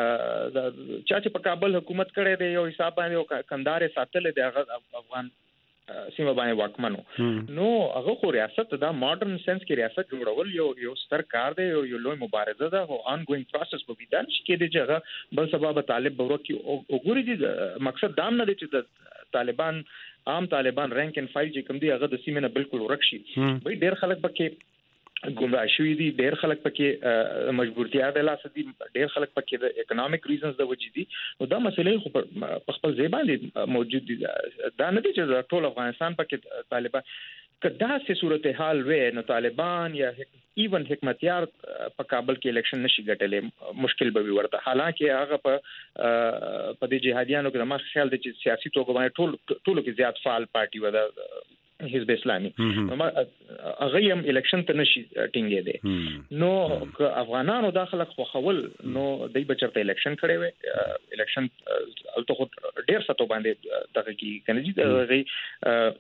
چې په کابل حکومت کړي دی یو حساب باندې کندهار ساتل دی افغان سیمه باندې واکمنو نو هغه خو ریاست دا ماډرن سنس کې ریاست جوړول یو ستر کار دی یو لوی مبارزه ده او آن ګوینګ پروسس به وي دا نشي کېدی چې هغه بل سبب طالب ورکی او ګوري دي مقصد دا نه دی چې د طالبان عام طالبان رینک ان فایل چې کوم دی هغه د سیمه نه بالکل ورکشي به ډیر خلک پکې ګمراه شوی دي ډیر خلک پکې مجبورتیا د لاس دي ډیر خلک پکې د اکونومیک ریزنز د وجې دي نو دا مسلې خو په خپل ځای باندې موجود دي دا نه دي چې ټول افغانستان پکې طالبان کدا سه صورتحال وې نو طالبان یا ایون حکمتیار په کابل کې الیکشن نشي ګټلې مشکل به ورته حالانکه هغه په دې جهادیانو کې ما خیال دي چې سیاسي توګه باندې ټولو کې زیات فعال پارټي ودا حزب اسلامي هغه هم الیکشن ته نشي ټینګې دي نو افغانانو داخله خو خول نو دای بچرته الیکشن کړي وي الیکشن الته ډیر ستو باندې دغه کې کنه چې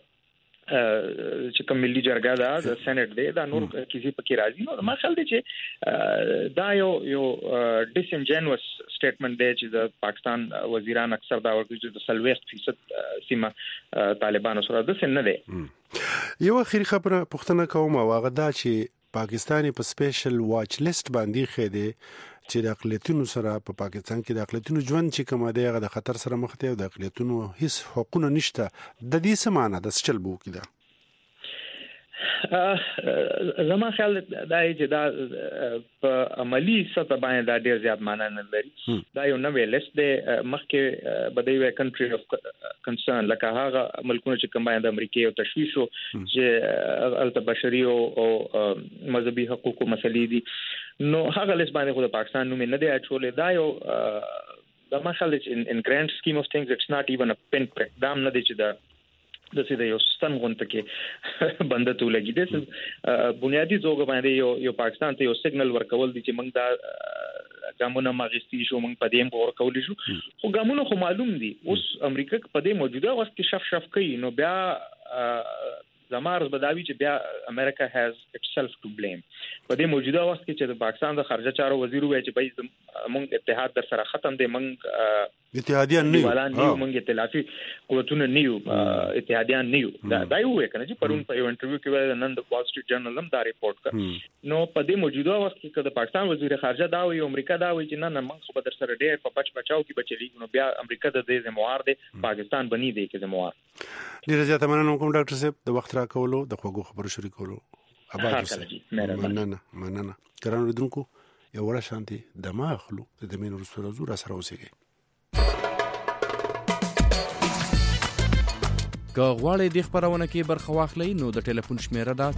چې کوم ملي جرګه دا د سېنات دی دا نور کسی پکې راځي نو ما خیال دی چې دا یو ډیسنجنوس سټیټمنټ دی چې د پاکستان وزیران اکثر دا ورکوي چې د 30% سیمه طالبانو سره د سن نه دی یو اخیری خبره پښتنه کوم واغه دا چې پاکستاني په سپیشل واچ لیست باندې خېده چې د اقلیتونو سره په پاکستان کې د اقلیتونو ژوند چې کومه دی هغه د خطر سره مخ دی او د اقلیتونو هیڅ حقوق نشته د دې سمانه د چل بو کې ده زما خیال دا چې دا په عملی سطح باندې دا ډیر زیات معنی نه لري دا یو نوې لیست دی مخکې بدوي وی کنټری اف کنسرن لکه هغه ملکونه چې کوم باندې امریکا او تشویش چې البته بشري او مذهبي حقوقو مسلې دي نو هغه لیست باندې خو د پاکستان نوم نه دی اچولې دا یو د مخالف ان ګراند سکیم اف ثینګز اټس ناٹ ایون ا پن پریک دا نه دی چې دا د سیده یو ستن غونټه کې بنده تو لګی د بنیادی ځوګ باندې یو پاکستان ته یو سیګنل ورکول دي چې موږ دا ګامونه ماغستی شو موږ په دې ورکول شو خو ګامونه خو معلوم دي اوس امریکا په دې موجوده وخت کې شف کوي نو بیا زمارز بداوی چې بیا امریکا هاز itself to blame په دې موجوده وخت کې چې د پاکستان د خارجه چارو وزیر وایي چې بای موږ اتحاد در سره ختم دی موږ اتحادیان نه یو موږ ائتلافي قوتونه نه یو اتحادیان نه یو دا یو کنه چې پرون په یو انټرویو کې وایي نن د وال سټریټ جرنل هم دا ریپورت کړ نو په دې موجوده وخت کې د پاکستان وزیر خارجه دا وایي امریکا دا وایي چې نه موږ خو به در سره ډېر په بچاو کې بچلی نو بیا امریکا د دې ذمہوار دی پاکستان بنی دی کې ذمہوار ډیر زیات مننه کوم ډاکټر صاحب د وخت راکولو د خوږو خبرو شریکولو آباد اوسئ. مننه ګران اوریدونکو، یو وړه شانتي دمه اخلو د مين ورسره زو را سره اوسئ. که غواړئ د خبرونه کې برخه واخلئ نو د ټلیفون شمیره ده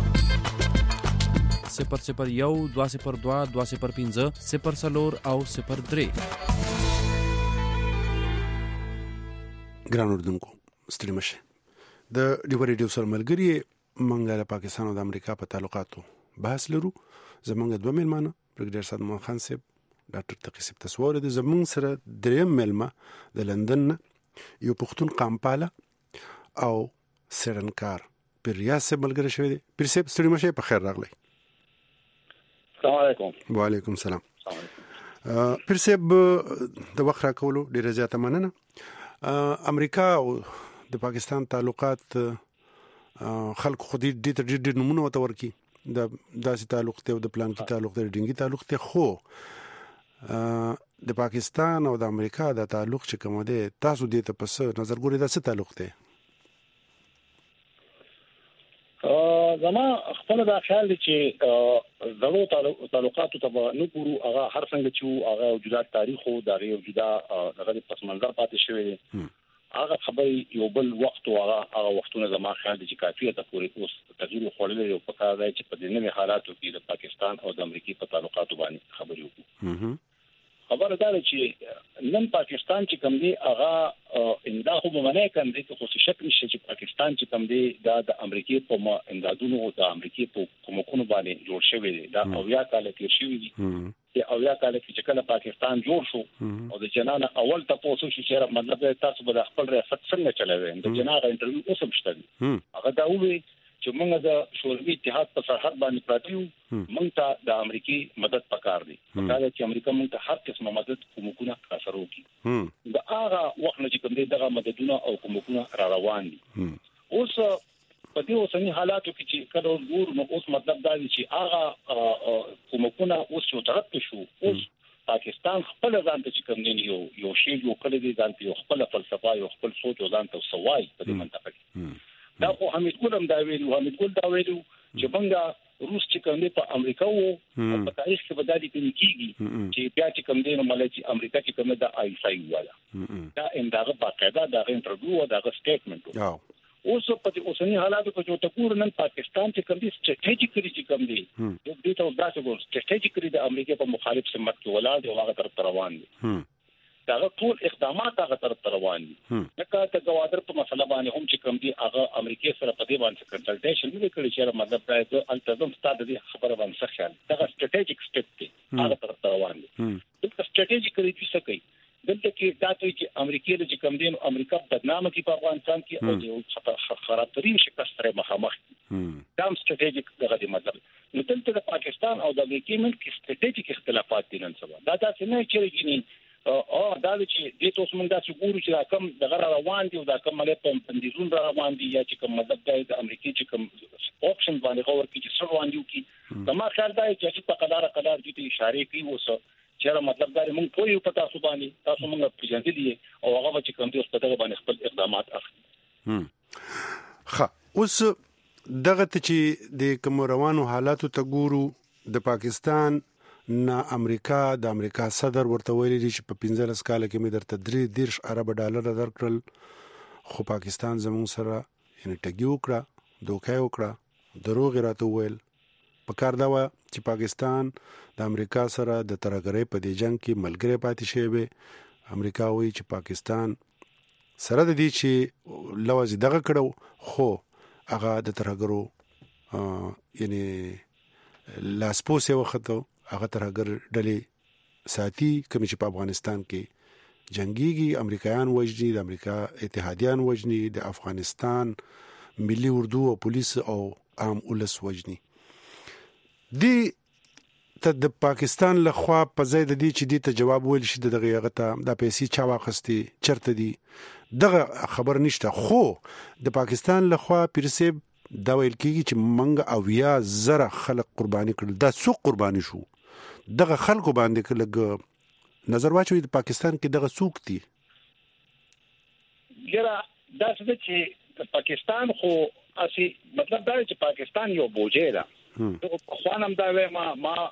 001 202 205 04 او 03. ګران اوریدونکو ستړي مشه. د ډیو ریډیو سره ملګری منګه د پاکستان او د امریکا په تعلقاتو بحث لرو. زمونږ دوه مېلمانه برګډیر صاد محمد خان صاحب، ډاکټر تقی صاحب تصور د زمونږ سره دریم مېلمه د لندن یو پښتون قامپاله او سرنکار پر ریاض صاحب ملګری شوی دی. پر صاحب ستړي مشه، په خیر راغلی. السلام علیکم. وعلیکم السلام. پر صاحب د وخت راکولو ډیره زیاته مننه. امریکا او د پاکستان تعلقات خلک خو دې ډېر نمونه وته ورکی د داسې تعلق ته او د پلان کې تعلق ته ډینګي تعلق ته، خو د پاکستان او د امریکا د تعلق چې کوم دی تاسو دې ته پس نظر ګورئ دا څه تعلق دی؟ زما خپل دا خیال دی چې زمو تعلقاتو ته نه ګورو، هغه هر څنګه چې هغه جدا تاریخ او د یو جدا دغه پس منظر پاتې شوی دی. هغه خبرې یو بل وخت او هغه وختونه زما خیال دی چې کافیه ته پورې اوس تغییر خورلې یو پکا دی چې په دې نوې حالاتو کې د پاکستان او د امریکا په تعلقاتو باندې خبرې وکړو. خبره دا ده چې نن پاکستان چې کوم دی هغه اندا خو معنی کوي چې خو شک نشي چې پاکستان چې کوم دی دا د امریکا په امدادونو او د امریکا په کومکونو باندې جوړ شوی دی. دا اویا کال کې شوی دی. چې اویا کال کې چې کله پاکستان جوړ شو او د جنان اول تاسو چې مطلب تاسو به خپل ریاست څنګه چلوي د جنان انټرویو اوس هم شته. هغه دا وی چې موږ د شوروي اتحاد په سرحد باندې پراته یو، موږ ته د امریکای مدد پکار دی. دا چې امریکا موږ ته هر قسمه مدد کومکونه راسره وکړي. دا هغه وخت چې کوم دی دغه مددونه او کومکونه را روان دي. اوس په دې اوسنی حالاتو کې چې کله ګور نو اوس مطلب دا دی چې هغه کومکونه اوس یو طرف شو. اوس پاکستان خپل ځان ته چې کوم دی یو شی یو کله دی ځان ته یو خپل فلسفه یو خپل سوچ ځان ته سوای په دې منطقه کې. دا خو حمید ګل هم دا ویلو چې څنګه روس چې کوم دی په امریکا وو په تاریخ کې بدالي کیږي چې بیا چې کوم دی نو ملي چې امریکا چې کوم دا آی والا دا انداغه باقاعده دا انټرویو دا سټیټمنټ. اوس په دې اوسنی حالاتو کې چې تکور نن پاکستان چې کوم دی سټریټیکلی چې کوم دی د دې ته داسې ګور سټریټیکلی د امریکا په مخالف سمت کې ولاړ دی او هغه طرف روان دي. دا ټول اقدامات هغه طرف روان دي. لکه د گوادر په مسله باندې هم چې کوم دی هغه امریکا سره په دې باندې کنسلټیشن نه کړی چې مطلب دا د التزام ستاسو د خبره باندې څه خیال دا سټریټیک سټپ دی هغه طرف روان دي. دا سټریټیکلی څه کوي دلته کې دا چې امریکا د کوم دی امریکا بدنامه کې په افغانستان کې او د خرابترین شکست سره مخامخ دا سټریټیک دغه دی. مطلب نو دلته د پاکستان او د امریکا من کې سټریټیک اختلافات دي نن سبا. دا څه نه چې دا چې د تاسو موږ دا چې ګورو چې کوم دغه روان دي او دا کوم ملي په بندیزون روان دي یا چې کوم مطلب د امریکا چې کوم اپشن باندې غوړ کې چې سر روان دي کی زما خیال دا چې په قدار دي اشاره کوي اوس چې مطلب دا موږ په یو پتا سو باندې تاسو موږ پیژندلې او هغه چې کوم دي اوس په دغه باندې خپل اقدامات اخلي. اوس دغه چې د کوم روانو حالاتو ته ګورو د پاکستان نه امریکا د امریکا صدر ورته ویلي چې په 15 کال کې مې درته 3 ارب ډالر درکړل، خو پاکستان زموږ سره یعنی ټګي وکړه، دوکه وکړه، دروغ راته ویل. په کار دا و چې پاکستان د امریکا سره د ترهګرۍ په دې جنگ کې ملګری پاتې شي به. امریکا وایي چې پاکستان سره د دې چې لوازم دغه کړو خو هغه د ترهګرو یعنی لاسپوسه وخت هغه ترهګر ډلې ساتي کوم چې په افغانستان کې جنگيږي، امریکایان وژني، د امریکا اتحادیان وژني، د افغانستان ملي اردو او پولیس او عام ولس وژني. دی ته د پاکستان له خوا په ځای د دې چې دې ته جواب ویل شي دغه هغه ته د پیسې چا واخستي چرته دي دغه خبر نشته. خو د پاکستان له خوا پیرسه دا ویل کیږي چې منګ او یا زره خلک قرباني کړل. دا څو قرباني شو دغه خلکو باندې کله نظر واچوي د پاکستان کې دغه څوک دي؟ ګره دا څه چې پاکستان خو اسی مطلب دا چې پاکستان یو بوجه ده خوانم دا ما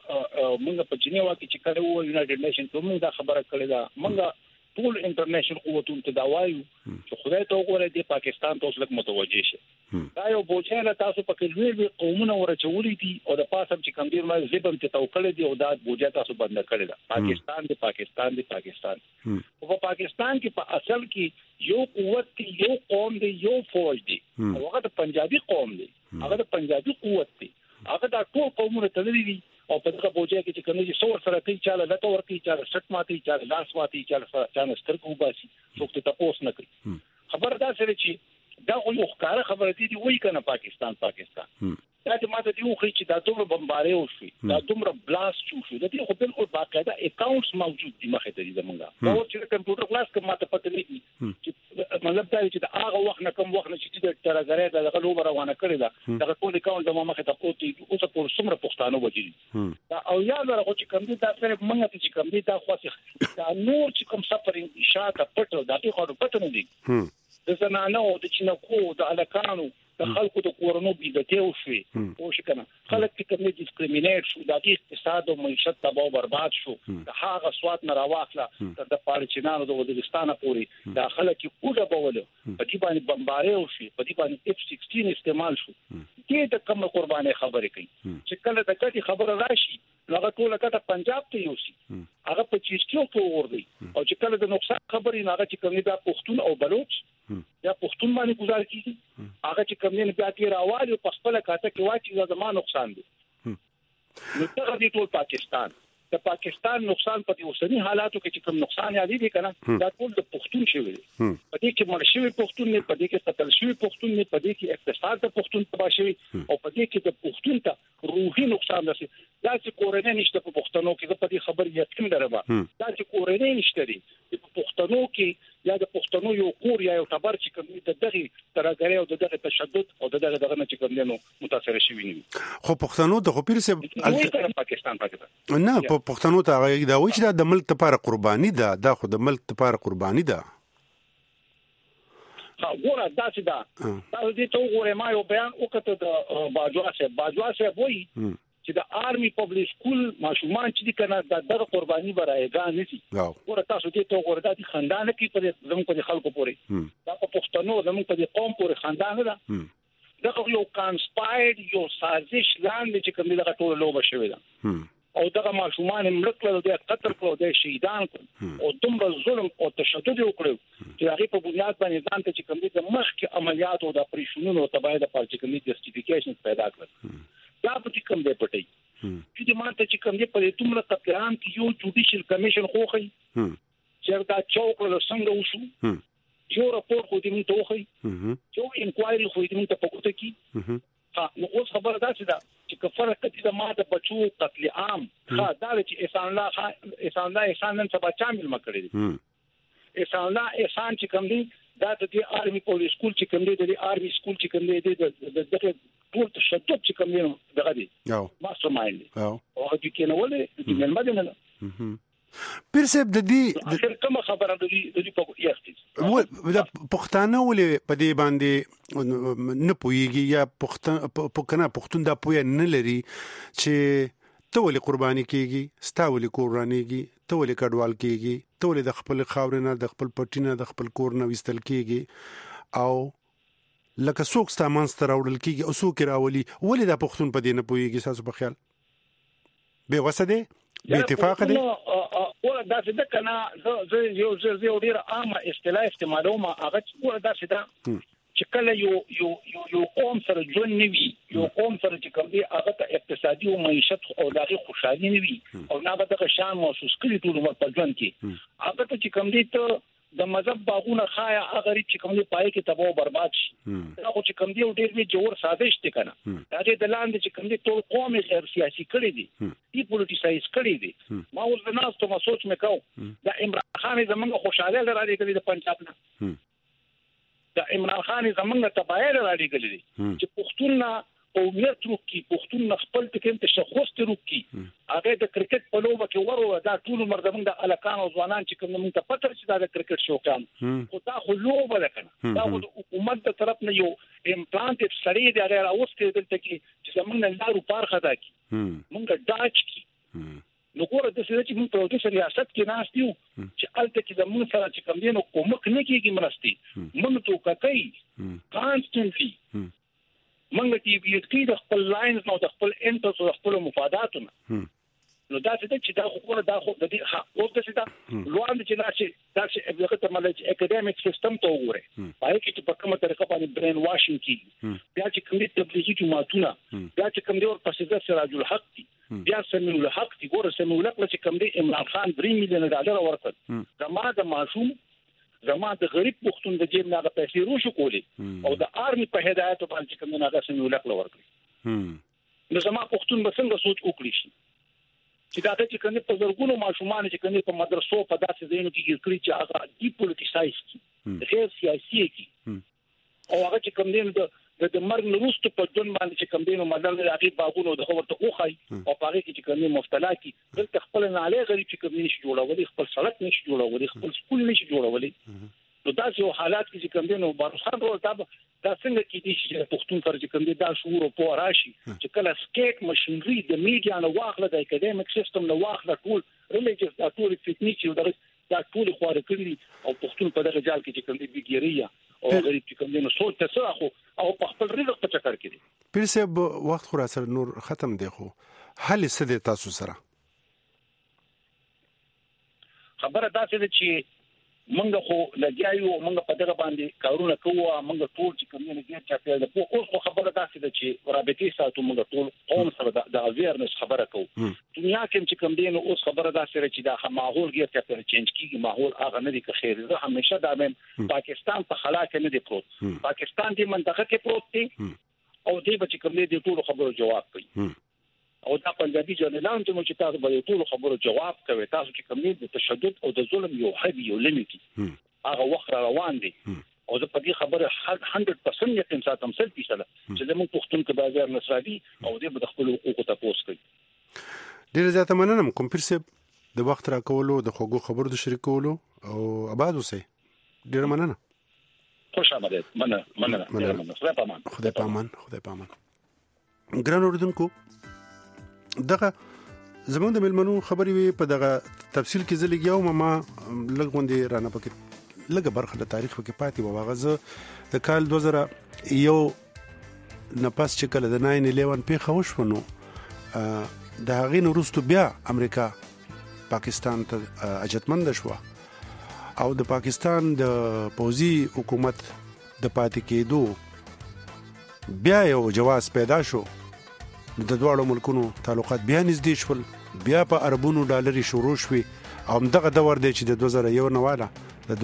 موږ په جنیوا کې چې کله وو یونایټډ نیشن ته موږ دا خبره کړې ده موږ ټول انټرنیشنل قوتونو ته دا وایو چې خدای ته وګوره د پاکستان ته اوس لک متوجه شي دا یو بوجه تاسو په کې وی قومونه ورچولې دي او د پاسم چې کم ډیر ما زبم ته توکل دي او دا بوجه تاسو بند کړی ده پاکستان او په پاکستان کې په اصل کې یو قوت دی یو قوم دی یو فوج دی هغه د پنجابي قوم دی هغه د پنجابي قوت دی هغه د ټول قومونو تللی دي او په دغه بوجه کې چې کوم چې څور سره کوي چاله لته ور کوي چاله شټ ماتي چاله لاس ماتي چاله سترګو باسي څوک ته تاسو نه کوي خبر دا سره چې دا یو ښکاره خبره دي وایي کنه پاکستان دا چې ماته دی خو چې دا دومره بمباري وشي دا دومره بلاست شو دا خو بالکل باقاعده اکاونټس موجود دي مخه ته دي زمونږه نو چې کمپیوټر کلاس کې ماته پته نه چې مطلب دا چې دا هغه وخت نه کوم وخت نه چې د ترګره د غلو روانه کړی دا دا ټول اکاونټ د مخه ته کوتي اوس په څومره پښتانه وځي دا او یا دا چې کوم دي دا سره موږ ته چې کوم دي دا خاصه دا نور چې کوم سفرینګ اشاعه پټو دا ټول پټو نه دي د زنانو د چینکو د الکانو د خلکو د کورونو بیدته وشي او شکنه خلک چې کوم ډیسکریمینیټ شو د اقتصاد او معیشت تباہ او برباد شو د هغه سواد نه راواخله تر د پالچینانو د وزیرستان پورې د خلک کوډه بوله په دې باندې بمباري وشي په دې باندې F-16 استعمال شو دې د کوم قرباني خبرې کوي چې کله د کټي خبره راشي هغه ټول کټه پنجاب ته یوسي هغه په چیشتو کې وردی او چې کله د نقصان خبرې نه چې کوم دا پښتون او بلوچ یا پښتون باندې گزار کیږي هغه چې کوم نه بیا کې راوالي په خپل کاته کې واچي دا زما نقصان دي نو څنګه دي ټول پاکستان د پاکستان نقصان په اوسنی حالاتو کې چې کوم نقصان یادي دي کنه دا ټول د پښتون شوی دی په دې کې مرشوي پښتون نه په دې کې قتل شوی پښتون نه په دې کې اقتصاد د پښتون تباہ شوی او په دې کې د پښتون ته روحي نقصان رسي دا چې کورنۍ نشته په پښتنو کې په دې خبر یقین لرم دا چې کورنۍ نشته دي په پښتنو کې یا د پښتنو یو کور یا یو تبر چې کوم د دغه ترګری او د دغه تشدد او د دغه چې کوم نه متاثر شوی نه خو پښتنو د خو پیر سه پاکستان نه په پښتنو ته هغه دا وایي چې د ملک لپاره قرباني ده دا خو د ملک لپاره قرباني ده ګوره دا چې دا دې ته وګوره ما یو بیان وکړ د باجوا سه وایي چې د آرمي پبلک سکول ماشومان چې کنه د قرباني برایګان نشي ګوره تاسو دې ته وګوره د خاندان کې په زموږ په خلکو پورې دا په پښتنو زموږ په قوم پورې خاندان ده دا یو کانسپایر یو سازش لاندې چې کوم دغه ټول لوبه شوی ده او دغه ماشومان ملکل د قتل کړو د شهیدان او دومره ظلم او تشدد وکړو چې هغه په بنیاد باندې ځان ته چې کوم د مخکې عملیات او د اپریشنونو تبعید د پارچکمنی جسټیفیکیشن پیدا کړل دا په کوم دی پټي چې د ماته چې کوم دی په دومره قطعام کې یو جوډیشل کمیشن خوخی چې دا چوکړه څنګه وشو یو راپور خو دې مونږ ته وخی یو انکوایري خو دې مونږ ته پکوته کی نو اوس خبره دا چې کفاره کتي د ماده بچو قتل عام دا چې احسان الله نن سبا چامل مکړي دي احسان الله چې کوم دي دا د آرمي پولیس سکول چې کوم دي د آرمي سکول چې کوم دي د ټول تشدد چې کوم دي دغه دي ماستر مایند او هغه کې نه ولې د ملمد نه پیر صاحب د دې کوم خبره د دې په یختي د پښتانه ولې په دې باندې نه پويږي یا پښتون دا پوي نه لري چې ته ولې قرباني کیږي ستا ولې قربانيږي ته ولې کډوال کیږي ته ولې د خپل خاورینه د خپل پټینه د خپل کور نه وستل کیږي او لکه څوک ستا مانستر راوړل کیږي او څوک راولي ولې دا پښتون په دې نه پويږي تاسو په خیال به وسده به اتفاق دي ور دا څه د کنه یو ډیر عامه اصطلاح استعمالوم هغه ور دا څه دا چې کله یو قوم سره ژوند نیوي یو قوم سره چې کوم دی هغه ته اقتصادي او معیشت او دغه خوشحالي نیوي او نه به دغه شان محسوس کړي ټول عمر په ژوند کې هغه ته چې کوم دی ته د مذهب باغونه خایا هغه چې کوم دی پای کې تباہ او برباد شي دا خو چې کوم دی ډیر وی جوړ سازش دي کنه دا د لاندې چې کوم دی ټول قوم غیر سیاسي کړي دي ای پولیټیسایز کړي دي ما اوس د ناس ته سوچ مکاو دا عمران خان زمونږ خوشاله لري کړي د پنجاب نه دا عمران خان زمونږ تباہی لري کړي دي چې پښتون قومیت روکي پښتون خپل ټکم تشخص روکي هغه د کرکټ په لوبه کې ورو دا ټول مرزمن د الکان او ځوانان چې کوم موږ ته پته چې دا د کرکټ شوقان خو دا خو لوبه ده کنه دا د حکومت تر طرف نه یو امپلانټ سړی دی هغه راوستي دلته کې چې زمونږ نه لارو پار خدا کی موږ ډاچ کی نو ګوره د څه چې موږ په دې ریاست کې ناست یو چې الته کې زمونږ سره چې کوم دی نو کومک نه کیږي مرستي موږ ته کوي کانستنټلی موږ ټي وی کې د خپل لاینز نو د خپل انټرس او خپل مفاداتو نو دا چې دا خو دا خو د دې حق او د څه دا لوړ چې دا چې هغه ته ملي اکیډمیک سیستم ته وګوره پای کې چې په کومه طریقه باندې برین واشینګ کی بیا چې کوم دې تبلیغي جماعتونه بیا چې کوم دې ور پسې سراج الحق دي بیا سمي الحق دي ګوره سمي الحق چې کوم دې عمران خان 3 میلیون ډالر ورکړ زما د معصوم زما د غریب پښتون د جیب نه پیسې روشو کولی او د آرمي په هدایت باندې کوم نه غسن ولکل ورکړي نو زما پښتون به څنګه سوچ وکړي شي چې دا چې کنه په زرګونو ماشومان چې کنه په مدرسو په داسې ځایونو کې ګرځي چې هغه دی پولیټیسایز کی غیر سیاسي کی او هغه چې کوم دین د مرګ وروسته په ځون باندې چې کوم دین مدل هغه باغونو د خبرته اوخای او هغه کې چې کوم مفتلا کی دلته خپل نه علی غریب چې کوم نشي جوړولي خپل سړک نشي جوړولي خپل سکول نشي جوړولي نو دا یو حالات کې چې کوم دین او بارخان ورو دا څنګه کې دي چې پښتون تر چې کوم دي دا شعور او په راشي چې کله سکیټ ماشينري د میډیا نو واخله د اکیډمیک سیستم نو واخله ټول ریلیجیس دا ټول ټیکنیک یو دا ټول خواره کړی او پښتون په دغه ځال کې چې کوم دي بګیریا او غریب چې کوم دي نو سوچ ته خو او په خپل رزق په چکر کې دي پیر صاحب وخت خو سره نور ختم دی خو حل څه دی تاسو سره خبره دا څه چې منګه خو لګیاو منګه په دغه باندې کارونه کوو منګه ټول چې کوم نه کېږي چې په اوس خو خبره داسې ده چې رابطې ساتو منګه ټول قوم سره د اویرنس خبره کوو دنیا کې چې کوم دی نو اوس خبره داسې ده چې دا ماحول کې چې چینج کیږي ماحول هغه نه دی که خیر زه همیشه دا مې پاکستان په خلا کې نه دی پروت پاکستان دی منطقه کې پروت دی او دی چې کوم دی ټول خبرو جواب کوي او دا پنځابي جنرالان چې تاسو به ټول خبرو جواب کوي تاسو چې کوم دي تشدد او د ظلم یو حد یو لیمټ هغه وخت روان دي او زه په دې خبره 100% یقین ساتم 100% چې زموږ پښتون کې بازار نصرادي او دې به خپل حقوق ته پوس کوي ډیر زیاته مننه کوم پیر صاحب د وخت را کولو د خوږو خبرو د شریکولو او آباد اوسئ ډیر مننه خوش آمدید مننه خدای پامان ګران اوردونکو دغه زموږ د ملمنو خبرې وي په دغه تفصیل کې زلګیاو ما لګوندې رانه پکې لګه برخه د تاریخ کې پاتې و واغزه د کال 2000 نپاس چې کله د 9/11 پیښه وشونه د هغې وروسته بیا امریکا پاکستان ته اجتمند شو او د پاکستان د پوزي حکومت د پاتې کېدو بیا یو جواز پیدا شو د دوه ملکونو تعلقات بیا نږدې شول بیا په اربونو ډالر شروع شوي او دغه دور دی چې د 2001 نواله د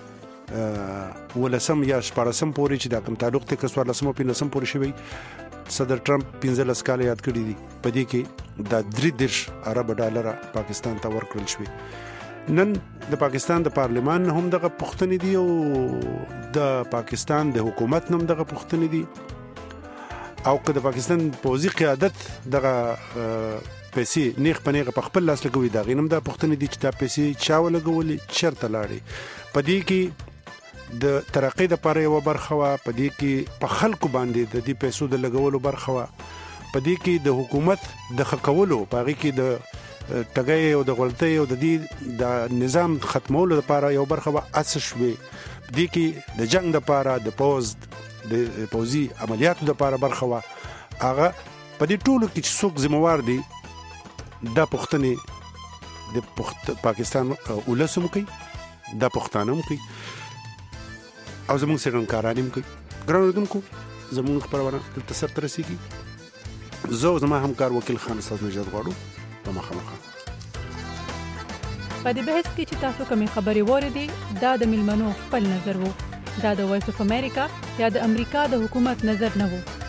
2000 یا 14 پورې چې دا کوم تعلق ته کسوار لسمو په نسم پورې شوی صدر ټرمپ 15 کال یاد کړی دي په دې کې د 3 ارب ډالر پاکستان ته ورکړل شوی نن د پاکستان د پارلمان هم دغه پښتنې دي او د پاکستان د حکومت هم دغه پښتنې دي او که د پاکستان پوزي قیادت دغه پیسې نیغ پنیغه په خپل لاس لګوي دا غینم د پښتنې دي چې دا پیسې چا ولګولې چرته لاړې په دې کې د ترقې د پاره یو برخه وا په دې کې په خلکو باندې د دې پیسو د لګولو برخه وا په دې کې د حکومت د خکولو په هغه کې د ټګي او د غلطۍ او د دې د نظام ختمولو لپاره یو برخه وا اساس شوي دې کې د جنگ د پاره د د پوزي عملیاتو د لپاره برخه وا هغه په دې ټولو کې چې څوک ذمہوار دي د پښتنې د پاکستان ولسم کوي د پښتانم کوي او زموږ سره کارانیم کوي ګرانودونکو زموږ خبرونه تل سر ترسيږي زه زما همکار وکیل خان استاد نجات غواړو په مخامخ په دې بحث کې چې تاسو کومې خبرې وریدي دا د ملمنو خپل نظر وو دا د وایس اف امریکا یا د امریکا د حکومت نظر نه وو